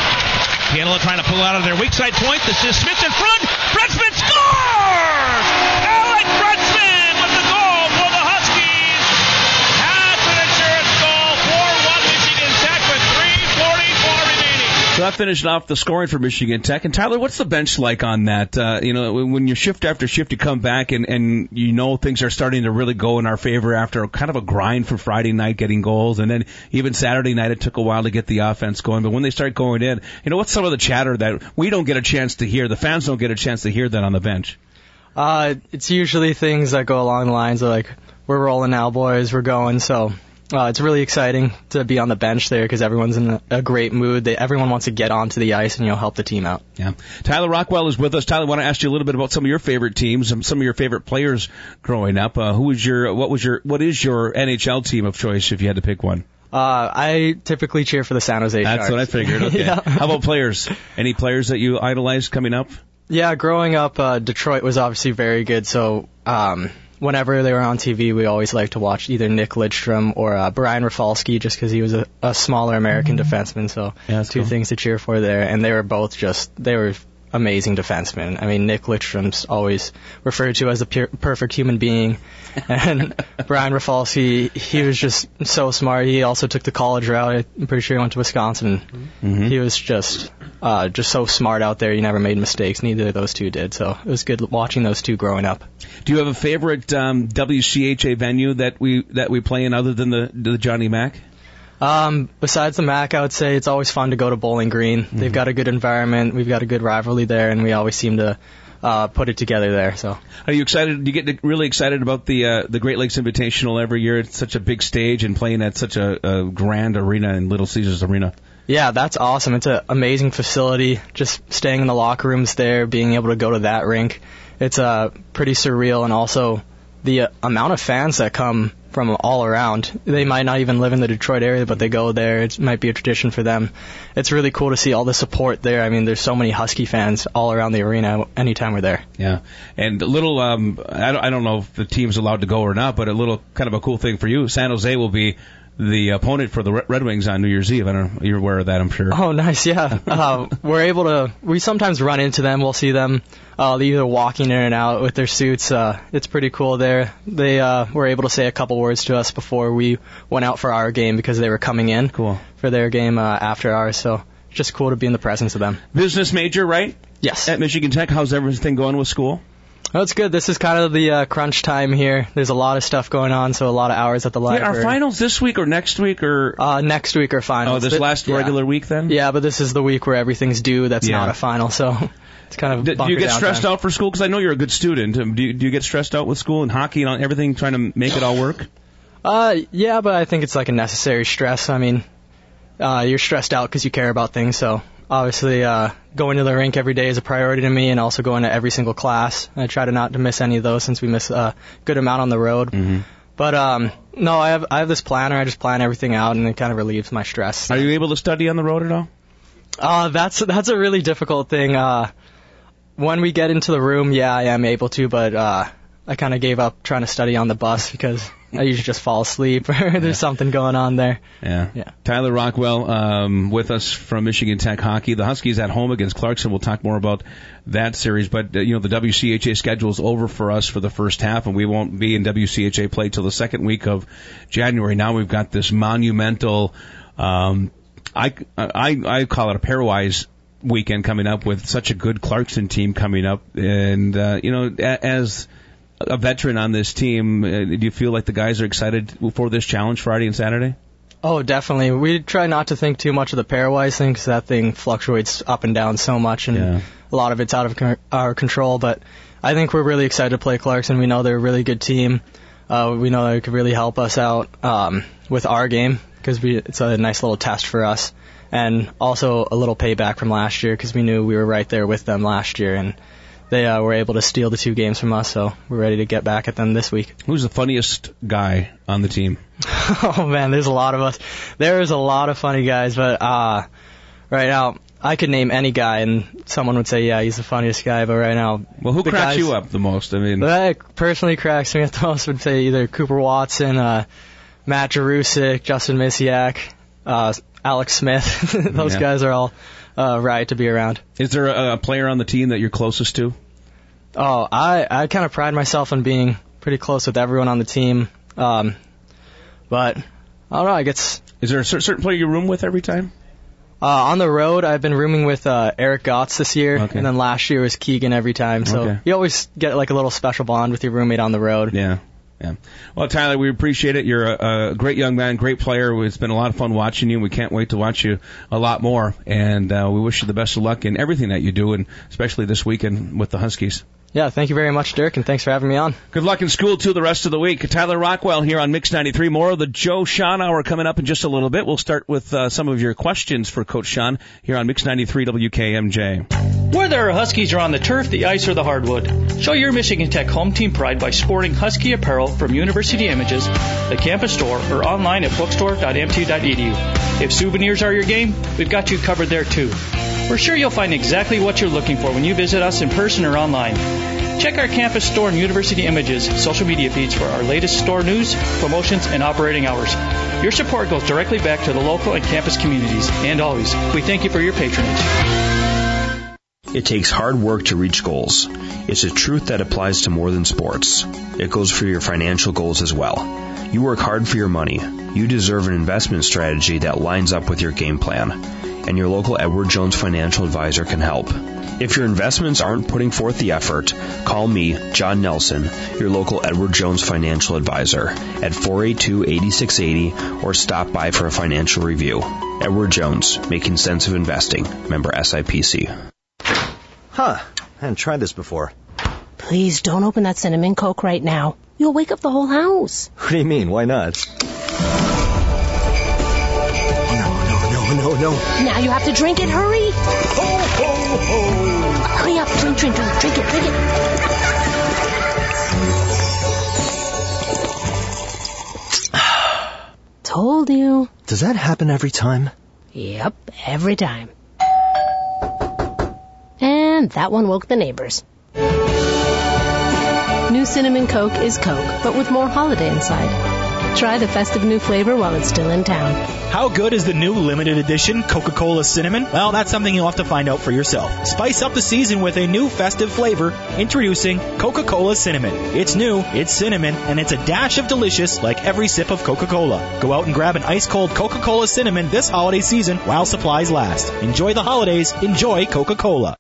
Canela trying to pull out of their weak side point. This is Smith in front. Brettsman scores! Alex Brettsman with the goal for the Huskies. That's an insurance goal. 4-1 Michigan Tech with 3:44 remaining. So that finished off the scoring for Michigan Tech. And Tyler, what's the bench like on that? When you shift after shift, you come back and things are starting to really go in our favor after kind of a grind for Friday night getting goals. And then even Saturday night, it took a while to get the offense going. But when they start going in, what's some of the chatter that we don't get a chance to hear? The fans don't get a chance to hear that on the bench. It's usually things that go along the lines of like, we're rolling now, boys, we're going. So it's really exciting to be on the bench there because everyone's in a great mood. Everyone wants to get onto the ice and help the team out. Yeah. Tyler Rockwell is with us. Tyler, I want to ask you a little bit about some of your favorite teams, some of your favorite players growing up. What is your NHL team of choice if you had to pick one? I typically cheer for the San Jose Sharks. That's what I figured. Okay. Yeah. How about players? Any players that you idolized coming up? Yeah, growing up, Detroit was obviously very good. So whenever they were on TV, we always liked to watch either Nick Lidstrom or Brian Rafalski, just because he was a smaller American defenseman. So two things to cheer for there. And they were both they were amazing defensemen. I mean, Nick Lidstrom's always referred to as the perfect human being. And Brian Rafalski, he was just so smart. He also took the college route. I'm pretty sure he went to Wisconsin. Mm-hmm. He was just so smart out there. He never made mistakes. Neither of those two did. So it was good watching those two growing up. Do you have a favorite WCHA venue that we play in other than the Johnny Mac? Besides the MAC, I would say it's always fun to go to Bowling Green. Mm-hmm. They've got a good environment. We've got a good rivalry there, and we always seem to put it together there. So, are you excited? Do you get really excited about the Great Lakes Invitational every year? It's such a big stage and playing at such a grand arena in Little Caesars Arena. Yeah, that's awesome. It's an amazing facility. Just staying in the locker rooms there, being able to go to that rink, it's pretty surreal. And also the amount of fans that come from all around. They might not even live in the Detroit area, but they go there. It might be a tradition for them. It's really cool to see all the support there. I mean, there's so many Husky fans all around the arena anytime we're there. Yeah. And a little, I don't know if the team's allowed to go or not, but a little kind of a cool thing for you. San Jose will be the opponent for the Red Wings on New Year's Eve. I don't know. You're aware of that, I'm sure. Oh, nice, yeah. We sometimes run into them. We'll see them either walking in and out with their suits. It's pretty cool there. They were able to say a couple words to us before we went out for our game because they were coming in for their game after ours. So it's just cool to be in the presence of them. Business major, right? Yes. At Michigan Tech. How's everything going with school? Oh, it's good. This is kind of the crunch time here. There's a lot of stuff going on, so a lot of hours at the library. Are finals this week or next week? Or next week are finals. Oh, this last regular week then? Yeah, but this is the week where everything's due that's not a final, so it's kind of Do you get stressed out for school? Because I know you're a good student. Do you get stressed out with school and hockey and everything, trying to make it all work? Yeah, but I think it's like a necessary stress. I mean, you're stressed out because you care about things, so obviously going to the rink every day is a priority to me, and also going to every single class. I try not to miss any of those since we miss a good amount on the road. Mm-hmm. But no, I have this planner. I just plan everything out, and it kind of relieves my stress. Are you able to study on the road at all? That's a really difficult thing. When we get into the room, yeah, I am able to, but I kind of gave up trying to study on the bus because I usually just fall asleep or there's something going on there. Yeah. Tyler Rockwell with us from Michigan Tech Hockey. The Huskies at home against Clarkson. We'll talk more about that series. But, the WCHA schedule is over for us for the first half, and we won't be in WCHA play till the second week of January. Now we've got this monumental, I call it a pairwise weekend coming up with such a good Clarkson team coming up. And, as a veteran on this team, do you feel like the guys are excited for this challenge Friday and Saturday? Oh, definitely. We try not to think too much of the pairwise thing because that thing fluctuates up and down so much, and a lot of it's out of our control. But I think we're really excited to play Clarkson. We know they're a really good team. We know they could really help us out with our game because it's a nice little test for us, and also a little payback from last year because we knew we were right there with them last year, and they were able to steal the 2 games from us, so we're ready to get back at them this week. Who's the funniest guy on the team? Oh, man, there's a lot of us. There's a lot of funny guys, but right now, I could name any guy, and someone would say, yeah, he's the funniest guy, but right now... Well, who cracks you up the most? I mean, that personally cracks me up the most would say either Cooper Watson, Matt Jarusik, Justin Misiak, Alex Smith. Those guys are all... right to be around. Is there a player on the team that you're closest to? Oh, I kind of pride myself on being pretty close with everyone on the team. But I don't know, I guess... Is there a certain player you room with every time? On the road, I've been rooming with Eric Gotts this year, and then last year was Keegan every time. So you always get like a little special bond with your roommate on the road. Yeah. Well, Tyler, we appreciate it. You're a great young man, great player. It's been a lot of fun watching you. We can't wait to watch you a lot more. And we wish you the best of luck in everything that you do, and especially this weekend with the Huskies. Yeah, thank you very much, Dirk, and thanks for having me on. Good luck in school, too, the rest of the week. Tyler Rockwell here on Mix 93. More of the Joe Sean Hour coming up in just a little bit. We'll start with some of your questions for Coach Sean here on Mix 93 WKMJ. Whether our Huskies are on the turf, the ice, or the hardwood, show your Michigan Tech home team pride by sporting Husky apparel from University Images, the campus store, or online at bookstore.mt.edu. If souvenirs are your game, we've got you covered there, too. We're sure you'll find exactly what you're looking for when you visit us in person or online. Check our campus store and University Images social media feeds for our latest store news, promotions, and operating hours. Your support goes directly back to the local and campus communities. And always, we thank you for your patronage. It takes hard work to reach goals. It's a truth that applies to more than sports. It goes for your financial goals as well. You work hard for your money. You deserve an investment strategy that lines up with your game plan. And your local Edward Jones financial advisor can help. If your investments aren't putting forth the effort, call me, John Nelson, your local Edward Jones financial advisor at 482-8680 or stop by for a financial review. Edward Jones, making sense of investing. Member SIPC. Huh. I hadn't tried this before. Please don't open that cinnamon Coke right now. You'll wake up the whole house. What do you mean? Why not? No. Now you have to drink it. Hurry. Ho, ho, ho. Hurry up. Drink it. Told you. Does that happen every time? Yep, every time. And that one woke the neighbors. New Cinnamon Coke is Coke, but with more holiday inside. Try the festive new flavor while it's still in town. How good is the new limited edition Coca-Cola Cinnamon? Well, that's something you'll have to find out for yourself. Spice up the season with a new festive flavor. Introducing Coca-Cola Cinnamon. It's new, it's cinnamon, and it's a dash of delicious like every sip of Coca-Cola. Go out and grab an ice-cold Coca-Cola Cinnamon this holiday season while supplies last. Enjoy the holidays. Enjoy Coca-Cola.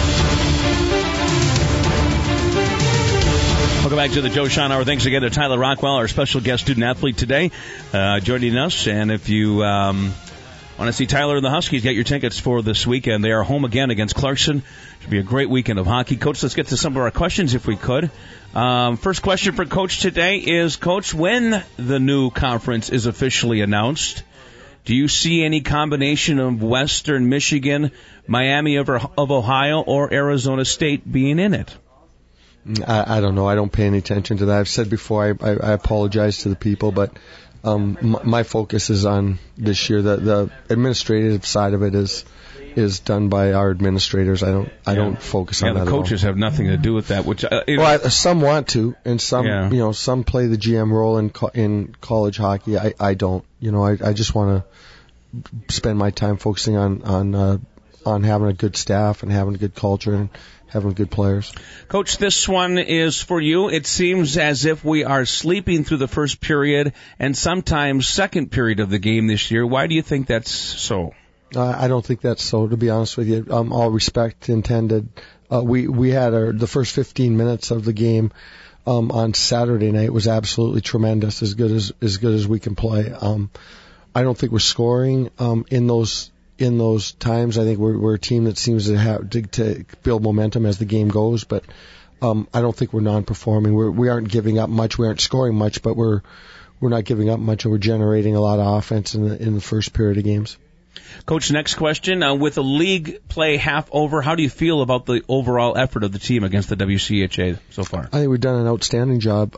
Welcome back to the Joe Sean Hour. Thanks again to Tyler Rockwell, our special guest student athlete today, joining us. And if you want to see Tyler and the Huskies, get your tickets for this weekend. They are home again against Clarkson. Should be a great weekend of hockey. Coach, let's get to some of our questions if we could. First question for Coach today is, Coach, when the new conference is officially announced, do you see any combination of Western Michigan, Miami of Ohio, or Arizona State being in it? I don't know. I don't pay any attention to that. I've said before, I apologize to the people, but my focus is on this year. The administrative side of it is done by our administrators. I don't focus on that. The coaches have nothing to do with that. Which some want to, and some some play the GM role in college hockey. I don't. I just want to spend my time focusing on having a good staff and having a good culture and having good players. Coach, this one is for you. It seems as if we are sleeping through the first period and sometimes second period of the game this year. Why do you think that's so? I don't think that's so, to be honest with you. All respect intended. We had the first 15 minutes of the game on Saturday night was absolutely tremendous, as good as we can play. I don't think we're scoring in those times. I think we're a team that seems to have to build momentum as the game goes, but I don't think we're non-performing. We aren't giving up much. We aren't scoring much, but we're not giving up much, and we're generating a lot of offense in the first period of games. Coach, next question. With the league play half over, how do you feel about the overall effort of the team against the WCHA so far? I think we've done an outstanding job.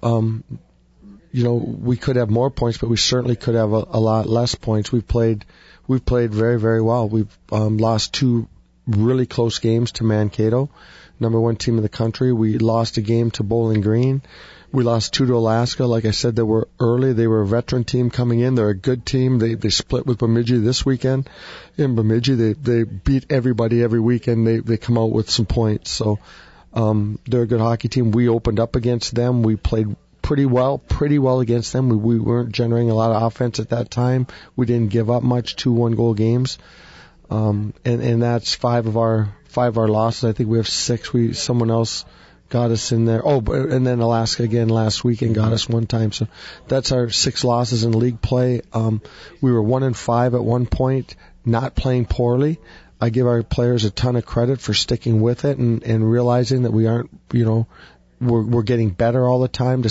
We could have more points, but we certainly could have a lot less points. We've played very, very well. We've lost 2 really close games to Mankato, number 1 team in the country. We lost a game to Bowling Green. We lost 2 to Alaska. Like I said, they were early. They were a veteran team coming in. They're a good team. They split with Bemidji this weekend. In Bemidji, they beat everybody every weekend. They come out with some points. So they're a good hockey team. We opened up against them. We played pretty well against them. We weren't generating a lot of offense at that time. We didn't give up much, 2 1-goal games. And that's 5 of our losses. I think we have 6. Someone else got us in there. And then Alaska again last weekend got us 1 time. So that's our 6 losses in league play. We were 1-5 at one point, not playing poorly. I give our players a ton of credit for sticking with it and realizing that we aren't, we're getting better all the time. To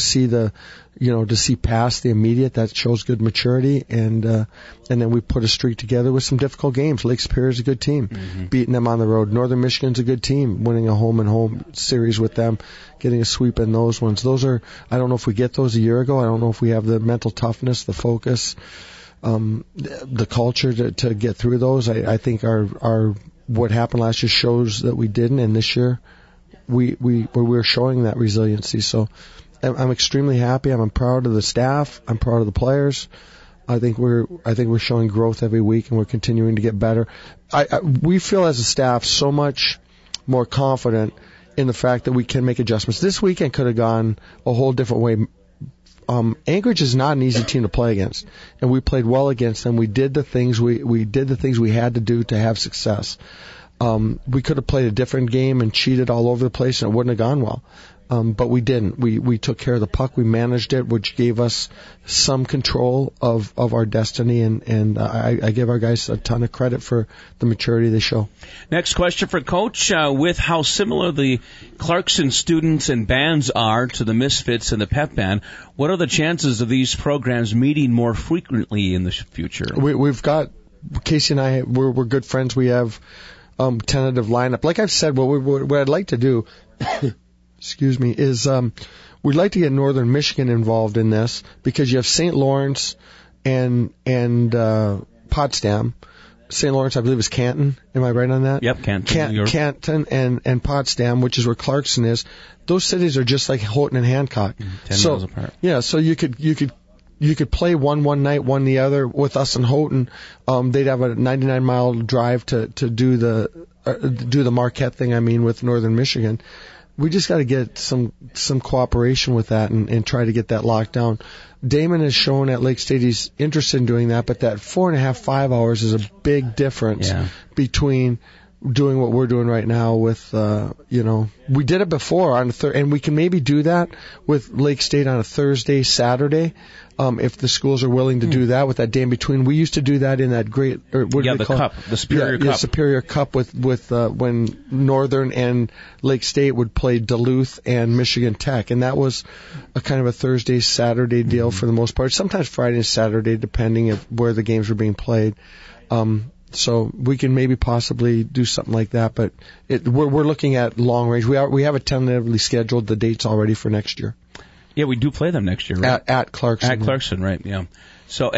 see past the immediate, that shows good maturity. And then we put a streak together with some difficult games. Lake Superior's a good team, beating them on the road. Northern Michigan's a good team, winning a home series with them, getting a sweep in those ones. Those are, I don't know if we get those a year ago. I don't know if we have the mental toughness, the focus, the culture to get through those. I think our what happened last year shows that we didn't, and this year we're showing that resiliency. So I'm extremely happy. I'm proud of the staff. I'm proud of the players. I think we're showing growth every week, and we're continuing to get better. We feel as a staff so much more confident in the fact that we can make adjustments. This weekend could have gone a whole different way. Anchorage is not an easy team to play against, and we played well against them. We did the things we had to do to have success. We could have played a different game and cheated all over the place, and it wouldn't have gone well. But we didn't. We took care of the puck. We managed it, which gave us some control of our destiny, and I give our guys a ton of credit for the maturity they show. Next question for Coach. With how similar the Clarkson students and bands are to the Misfits and the Pep Band, what are the chances of these programs meeting more frequently in the future? We've got, Casey and I, we're good friends. We have tentative lineup. Like I've said, what I'd like to do excuse me, is we'd like to get Northern Michigan involved in this, because you have St. Lawrence and Potsdam. St. Lawrence, I believe, is Canton. Am I right on that? Yep, Canton. Canton and Potsdam, which is where Clarkson is. Those cities are just like Houghton and Hancock. 10 miles apart. Yeah, so you could you could play one night, one the other. With us in Houghton, they'd have a 99-mile drive to do the Marquette thing. I mean, with Northern Michigan. We just got to get some cooperation with that and try to get that locked down. Damon has shown at Lake State he's interested in doing that, but that 4.5, 5 hours is a big difference between doing what we're doing right now with, we did it before on and we can maybe do that with Lake State on a Thursday, Saturday, if the schools are willing to do that with that day in between. We used to do that in that great, the Superior Cup. Superior Cup with when Northern and Lake State would play Duluth and Michigan Tech, and that was a kind of a Thursday, Saturday deal for the most part. Sometimes Friday and Saturday, depending on where the games were being played. So we can maybe possibly do something like that, but we're looking at long range. We have it tentatively scheduled, the dates already for next year. Yeah, we do play them next year, right? At Clarkson. At Clarkson, right? Yeah. So,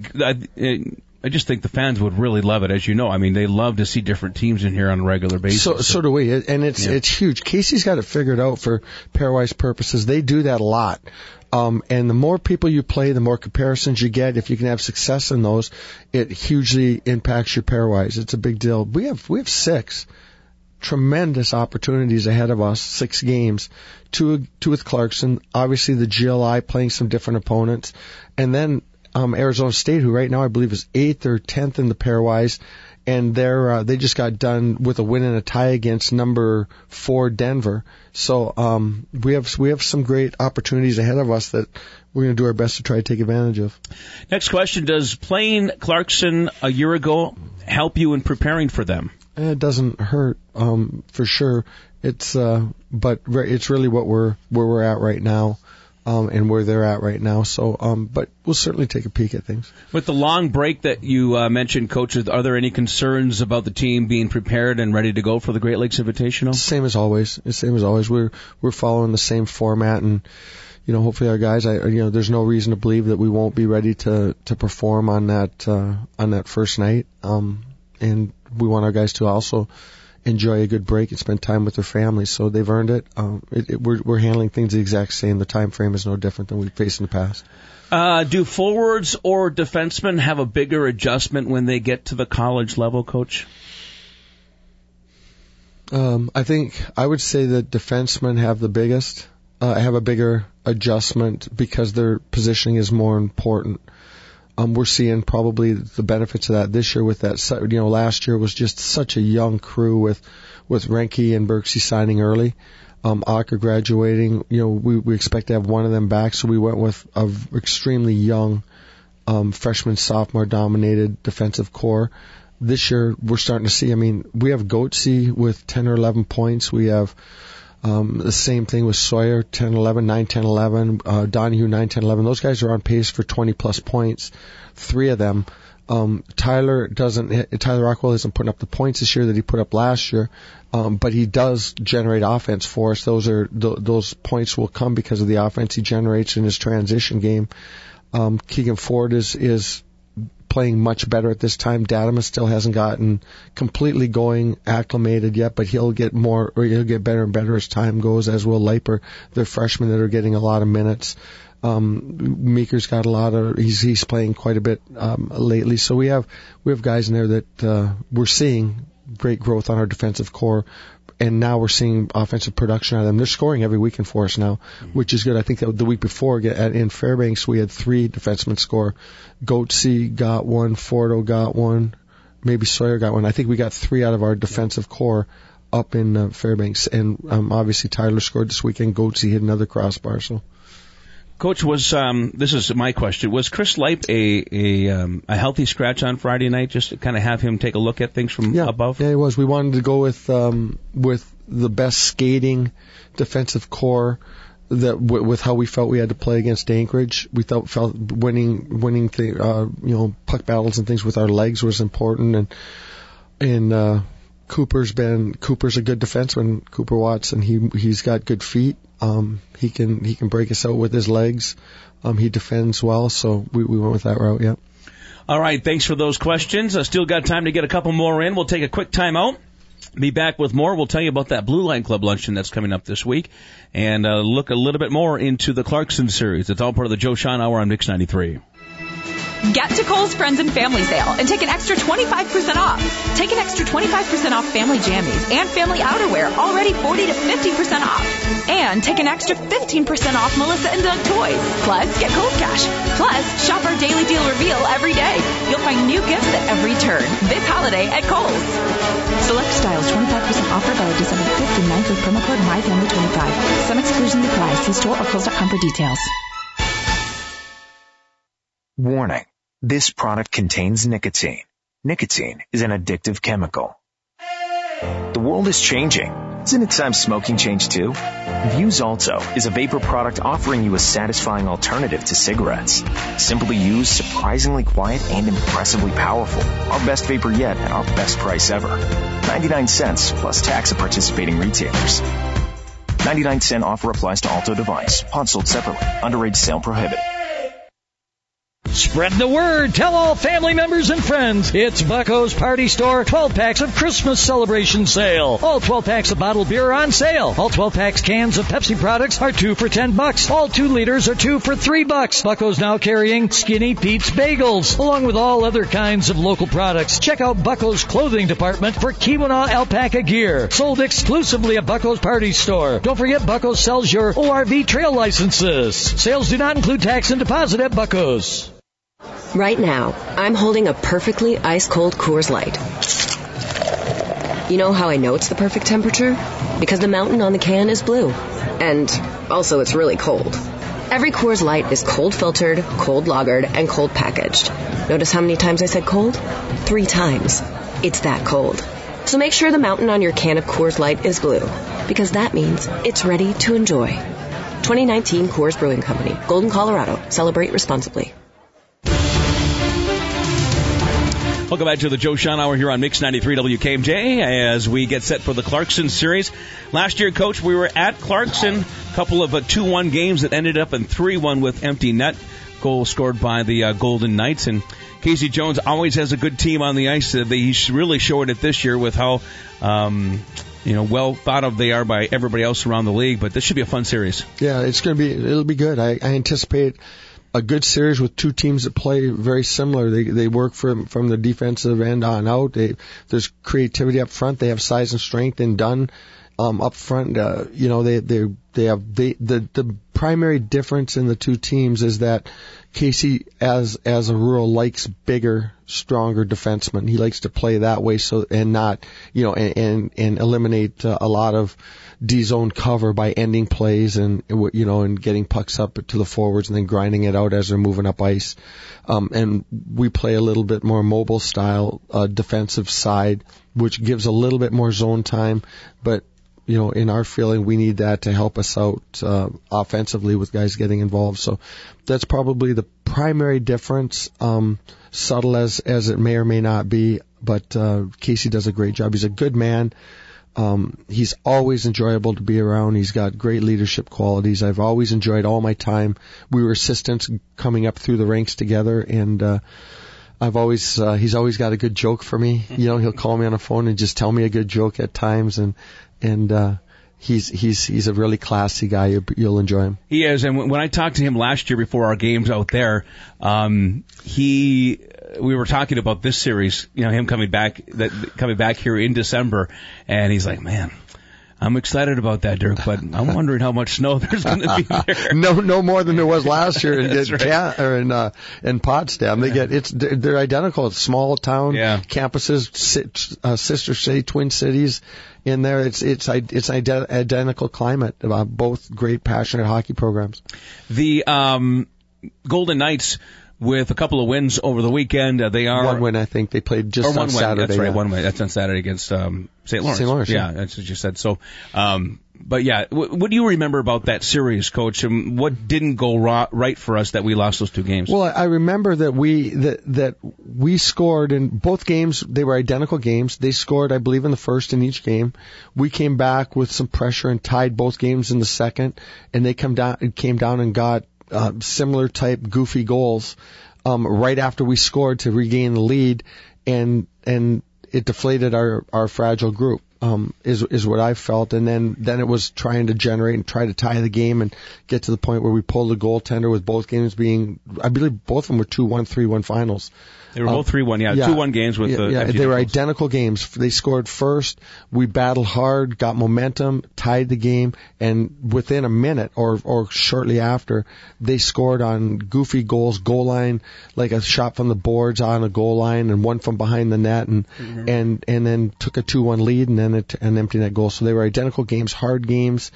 I just think the fans would really love it, as you know. I mean, they love to see different teams in here on a regular basis. So do we, and it's huge. Casey's got it figured out for pairwise purposes. They do that a lot. And the more people you play, the more comparisons you get. If you can have success in those, it hugely impacts your pairwise. It's a big deal. We have 6 tremendous opportunities ahead of us, 6 games, two with Clarkson, obviously the GLI playing some different opponents, and then Arizona State, who right now I believe is 8th or 10th in the pairwise, and they just got done with a win and a tie against number 4 Denver. So we have some great opportunities ahead of us that we're going to do our best to try to take advantage of. Next question: does playing Clarkson a year ago help you in preparing for them? It doesn't hurt, for sure. But it's really where we're at right now. And where they're at right now. So, but we'll certainly take a peek at things. With the long break that you mentioned, Coach, are there any concerns about the team being prepared and ready to go for the Great Lakes Invitational? Same as always. We're following the same format, and hopefully our guys, there's no reason to believe that we won't be ready to perform on that first night. And we want our guys to also enjoy a good break and spend time with their families, so they've earned it. We're handling things the exact same. The time frame is no different than we've faced in the past. Do forwards or defensemen have a bigger adjustment when they get to the college level, Coach? I think I would say that defensemen have a bigger adjustment because their positioning is more important. We're seeing probably the benefits of that this year with that. Last year was just such a young crew with Renke and Berksey signing early. Ocker graduating, we expect to have one of them back, so we went with a extremely young, freshman, sophomore dominated defensive core. This year we're starting to see, we have Goatsy with 10 or 11 points. We have, the same thing with Sawyer, 10, 11, 9, 10, 11, Donahue, 9, 10, 11. Those guys are on pace for 20 plus points. 3 of them. Tyler Rockwell isn't putting up the points this year that he put up last year, but he does generate offense for us. Those points will come because of the offense he generates in his transition game. Keegan Ford is playing much better at this time. Dadamus still hasn't gotten completely acclimated yet, but he'll get better and better as time goes, as will Leiper. They're freshmen that are getting a lot of minutes. Meeker's got he's playing quite a bit lately. So we have guys in there that we're seeing great growth on our defensive core, and now we're seeing offensive production out of them. They're scoring every weekend for us now, which is good. I think that the week before in Fairbanks we had 3 defensemen score. Goatsy got one, Fordo got one, maybe Sawyer got one. I think we got 3 out of our defensive core up in Fairbanks, and obviously Tyler scored this weekend. Goatsy hit another crossbar. So, Coach, this is my question. Was Chris Leip a healthy scratch on Friday night, just to kind of have him take a look at things from above? Yeah, he was. We wanted to go with the best skating defensive core with how we felt we had to play against Anchorage. We felt winning puck battles and things with our legs was important, and Cooper's a good defenseman, Cooper Watson. He's got good feet. He can break us out with his legs. He defends well, so we went with that route. Yeah. All right. Thanks for those questions. Still got time to get a couple more in. We'll take a quick time out. Be back with more. We'll tell you about that Blue Line Club luncheon that's coming up this week, and look a little bit more into the Clarkson series. It's all part of the Joe Shine Hour on Mix 93. Get to Kohl's Friends and Family Sale and take an extra 25% off. Take an extra 25% off family jammies and family outerwear, already 40 to 50% off. And take an extra 15% off Melissa and Doug toys. Plus, get Kohl's Cash. Plus, shop our daily deal reveal every day. You'll find new gifts at every turn this holiday at Kohl's. Select styles, 25% offer valid December 5th and 9th with promo code MyFamily25. Some exclusions apply. See store or Kohl's.com for details. Warning. This product contains nicotine. Nicotine is an addictive chemical. The world is changing. Isn't it time smoking changed too? Vuse Alto is a vapor product offering you a satisfying alternative to cigarettes. Simply used, surprisingly quiet, and impressively powerful. Our best vapor yet at our best price ever. 99 cents plus tax at participating retailers. 99-cent offer applies to Alto device. Pod sold separately. Underage sale prohibited. Spread the word. Tell all family members and friends. It's Bucko's Party Store 12 packs of Christmas celebration sale. All 12 packs of bottled beer are on sale. All 12 packs cans of Pepsi products are 2 for $10. All 2 liters are 2 for $3. Bucko's now carrying Skinny Pete's Bagels, along with all other kinds of local products. Check out Bucko's clothing department for Keweenaw alpaca gear, sold exclusively at Bucko's Party Store. Don't forget Bucko's sells your ORV trail licenses. Sales do not include tax and deposit at Bucko's. Right now, I'm holding a perfectly ice-cold Coors Light. You know how I know it's the perfect temperature? Because the mountain on the can is blue. And also, it's really cold. Every Coors Light is cold filtered, cold lagered, and cold packaged. Notice how many times I said cold? 3 times. It's that cold. So make sure the mountain on your can of Coors Light is blue, because that means it's ready to enjoy. 2019 Coors Brewing Company, Golden, Colorado. Celebrate responsibly. Welcome back to the Joe Shine Hour here on Mix 93 WKMJ as we get set for the Clarkson series. Last year, Coach, we were at Clarkson, a couple of 2-1 games that ended up in 3-1 with empty net. Goal scored by the Golden Knights. And Casey Jones always has a good team on the ice. He's really showing it this year with how well thought of they are by everybody else around the league. But this should be a fun series. Yeah, it'll be good. I anticipate a good series with 2 teams that play very similar. They work from the defensive end on out. There's creativity up front. They have size and strength and done up front. They have the primary difference in the 2 teams is that Casey, as a rule, likes bigger, stronger defensemen. He likes to play that way, and not and eliminate a lot of D-zone cover by ending plays and getting pucks up to the forwards and then grinding it out as they're moving up ice. And we play a little bit more mobile style defensive side, which gives a little bit more zone time. But in our feeling, we need that to help us out offensively with guys getting involved. So that's probably the primary difference, subtle as it may or may not be. But Casey does a great job. He's a good man. He's always enjoyable to be around. He's got great leadership qualities. I've always enjoyed all my time. We were assistants coming up through the ranks together, and he's always got a good joke for me. He'll call me on the phone and just tell me a good joke at times, and he's a really classy guy. You'll enjoy him. He is, and when I talked to him last year before our games out there, we were talking about this series, him coming back here in December, and he's like, man, I'm excited about that, Dirk, but I'm wondering how much snow there's going to be there. No more than there was last year in Potsdam. They're identical. It's small town campuses, sister city, twin cities in there. It's identical climate. Both great, passionate hockey programs. The Golden Knights, with a couple of wins over the weekend, they are 1 win. I think they played just on Saturday. That's right, 1 win. That's on Saturday against St. Lawrence. St. Lawrence, yeah, that's what you said. So, but yeah, what do you remember about that series, Coach? And what didn't go right for us that we lost those 2 games? Well, I remember that we scored in both games. They were identical games. They scored, I believe, in the first in each game. We came back with some pressure and tied both games in the second, and they came down and got similar type goofy goals right after we scored to regain the lead, and it deflated our fragile group. is what I felt. And then it was trying to generate and try to tie the game and get to the point where we pulled the goaltender with both games being, I believe both of them were 2-1, 3-1 finals. They were both 3-1, 2-1 games with the empty they were nettles. identical games. They scored first. We battled hard, got momentum, tied the game, and within a minute or shortly after, they scored on goofy goals, goal line, like a shot from the boards on a goal line, and one from behind the net, and then took a 2-1 lead, and then an empty net goal. So they were identical games, hard games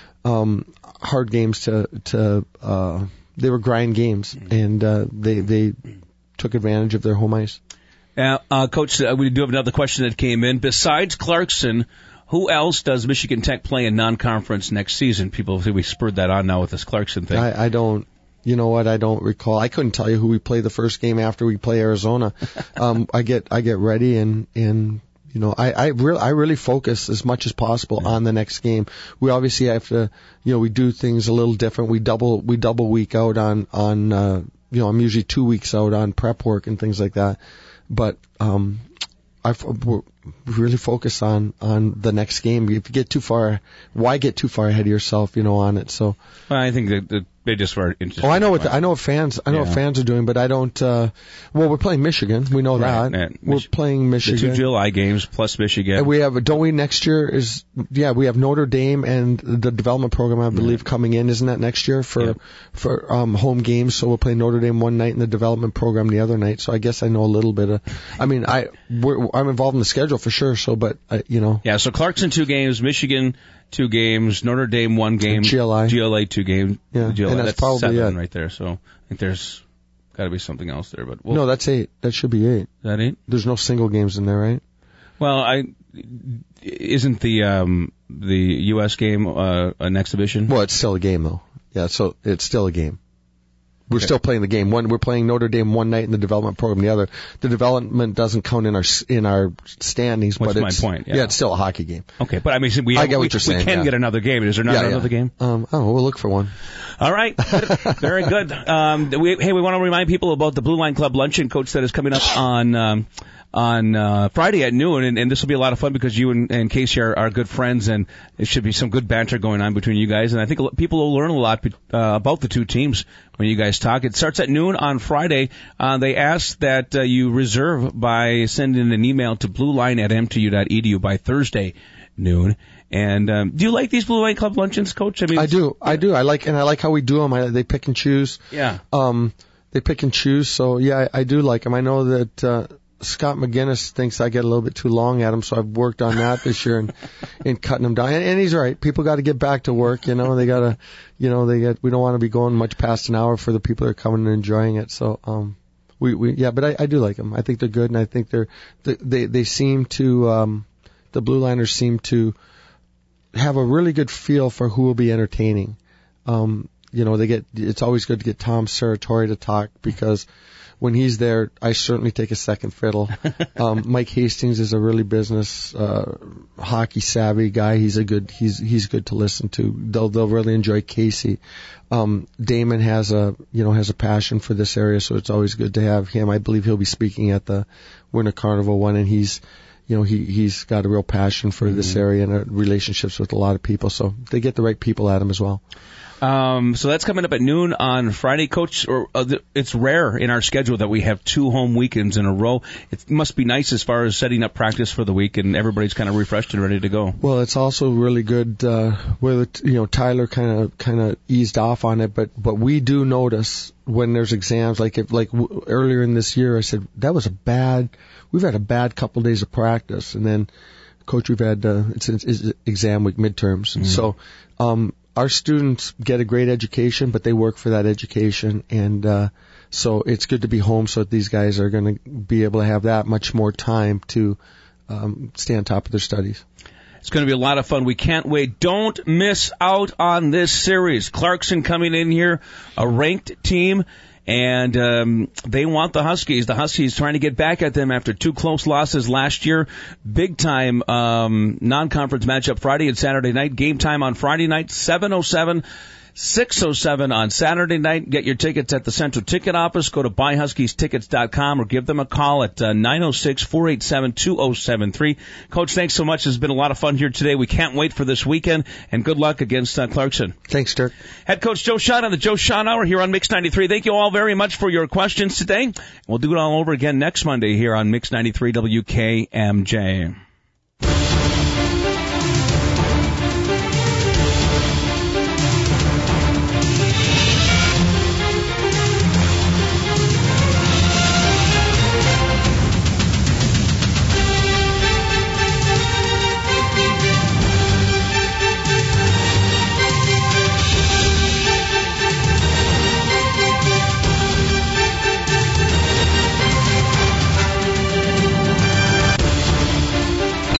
to they were grind games, and they took advantage of their home ice. Coach, we do have another question that came in. Besides Clarkson, who else does Michigan Tech play in non-conference next season? People say we spurred that on now with this Clarkson thing. I don't. You know what? I don't recall. I couldn't tell you who we play the first game after we play Arizona. I get ready and I really focus as much as possible on the next game. We obviously have to, we do things a little different. We double week out on I'm usually 2 weeks out on prep work and things like that. But I really focus on the next game. If you get too far, why get too far ahead of yourself, on it? So I think that they just were interested. I know what fans are doing, but I don't. We're playing Michigan. We know that. We're playing Michigan. The 2 July games plus Michigan. And we have, don't we? Next year we have Notre Dame and the development program, I believe, coming in. Isn't that next year for home games? So we'll play Notre Dame one night and the development program the other night. So I guess I know a little bit of. I'm involved in the schedule for sure. So, but Yeah. So Clarkson 2 games, Michigan 2 games, Notre Dame 1 game, GLA 2 games. Yeah, GLA, and that's probably 7 it right there. So I think there's got to be something else there. But no, that's 8. That should be 8. Is that 8? There's no single games in there, right? Well, isn't the U.S. game an exhibition? Well, it's still a game though. Yeah, so it's still a game. We're still playing the game. We're playing Notre Dame one night and the development program the other. The development doesn't count in our standings, That's but my point. Yeah. It's still a hockey game. Okay, but I mean, we can get another game. Is there not another game? We'll look for one. All right, very good. We want to remind people about the Blue Line Club luncheon, Coach, that is coming up on Friday at noon, and this will be a lot of fun because you and Casey are good friends, and it should be some good banter going on between you guys, and I think people will learn a lot about the two teams when you guys talk. It starts at noon on Friday. They ask that you reserve by sending an email to blueline@mtu.edu by Thursday noon. And do you like these Blue Line Club luncheons, Coach? I do. I like how we do them. They pick and choose. Yeah. They pick and choose. So yeah, I do like them. I know that Scott McGinnis thinks I get a little bit too long at him, so I've worked on that this year and cutting them down. And he's right. People got to get back to work. They gotta. We don't want to be going much past an hour for the people that are coming and enjoying it. So but I do like them. I think they're good, and I think they seem to the Blue Liners seem to have a really good feel for who will be entertaining. It's always good to get Tom Serratori to talk because when he's there, I certainly take a second fiddle. Mike Hastings is a really business, hockey savvy guy. He's good to listen to. They'll really enjoy Casey. Damon has a passion for this area, so it's always good to have him. I believe he'll be speaking at the Winter Carnival one, and he's got a real passion for this area and relationships with a lot of people, so they get the right people at him as well. So that's coming up at noon on Friday, Coach. It's rare in our schedule that we have 2 home weekends in a row. It must be nice as far as setting up practice for the week, and everybody's kind of refreshed and ready to go. Well, it's also really good where Tyler kind of eased off on it, but we do notice when there's exams, earlier in this year, I said we've had a bad couple days of practice, and then, Coach, we've had it's exam week, midterms, and so our students get a great education, but they work for that education, and so it's good to be home so that these guys are going to be able to have that much more time to stay on top of their studies. It's going to be a lot of fun. We can't wait. Don't miss out on this series. Clarkson coming in here, a ranked team, and they want the Huskies. The Huskies trying to get back at them after 2 close losses last year. Big time non-conference matchup Friday and Saturday night. Game time on Friday night, 7:07. 6:07 on Saturday night. Get your tickets at the Central Ticket Office. Go to buyhuskiestickets.com or give them a call at 906-487-2073. Coach, thanks so much. It's been a lot of fun here today. We can't wait for this weekend, and good luck against Clarkson. Thanks, Dirk. Head Coach Joe Schott on the Joe Schott Hour here on Mix 93. Thank you all very much for your questions today. We'll do it all over again next Monday here on Mix 93 WKMJ.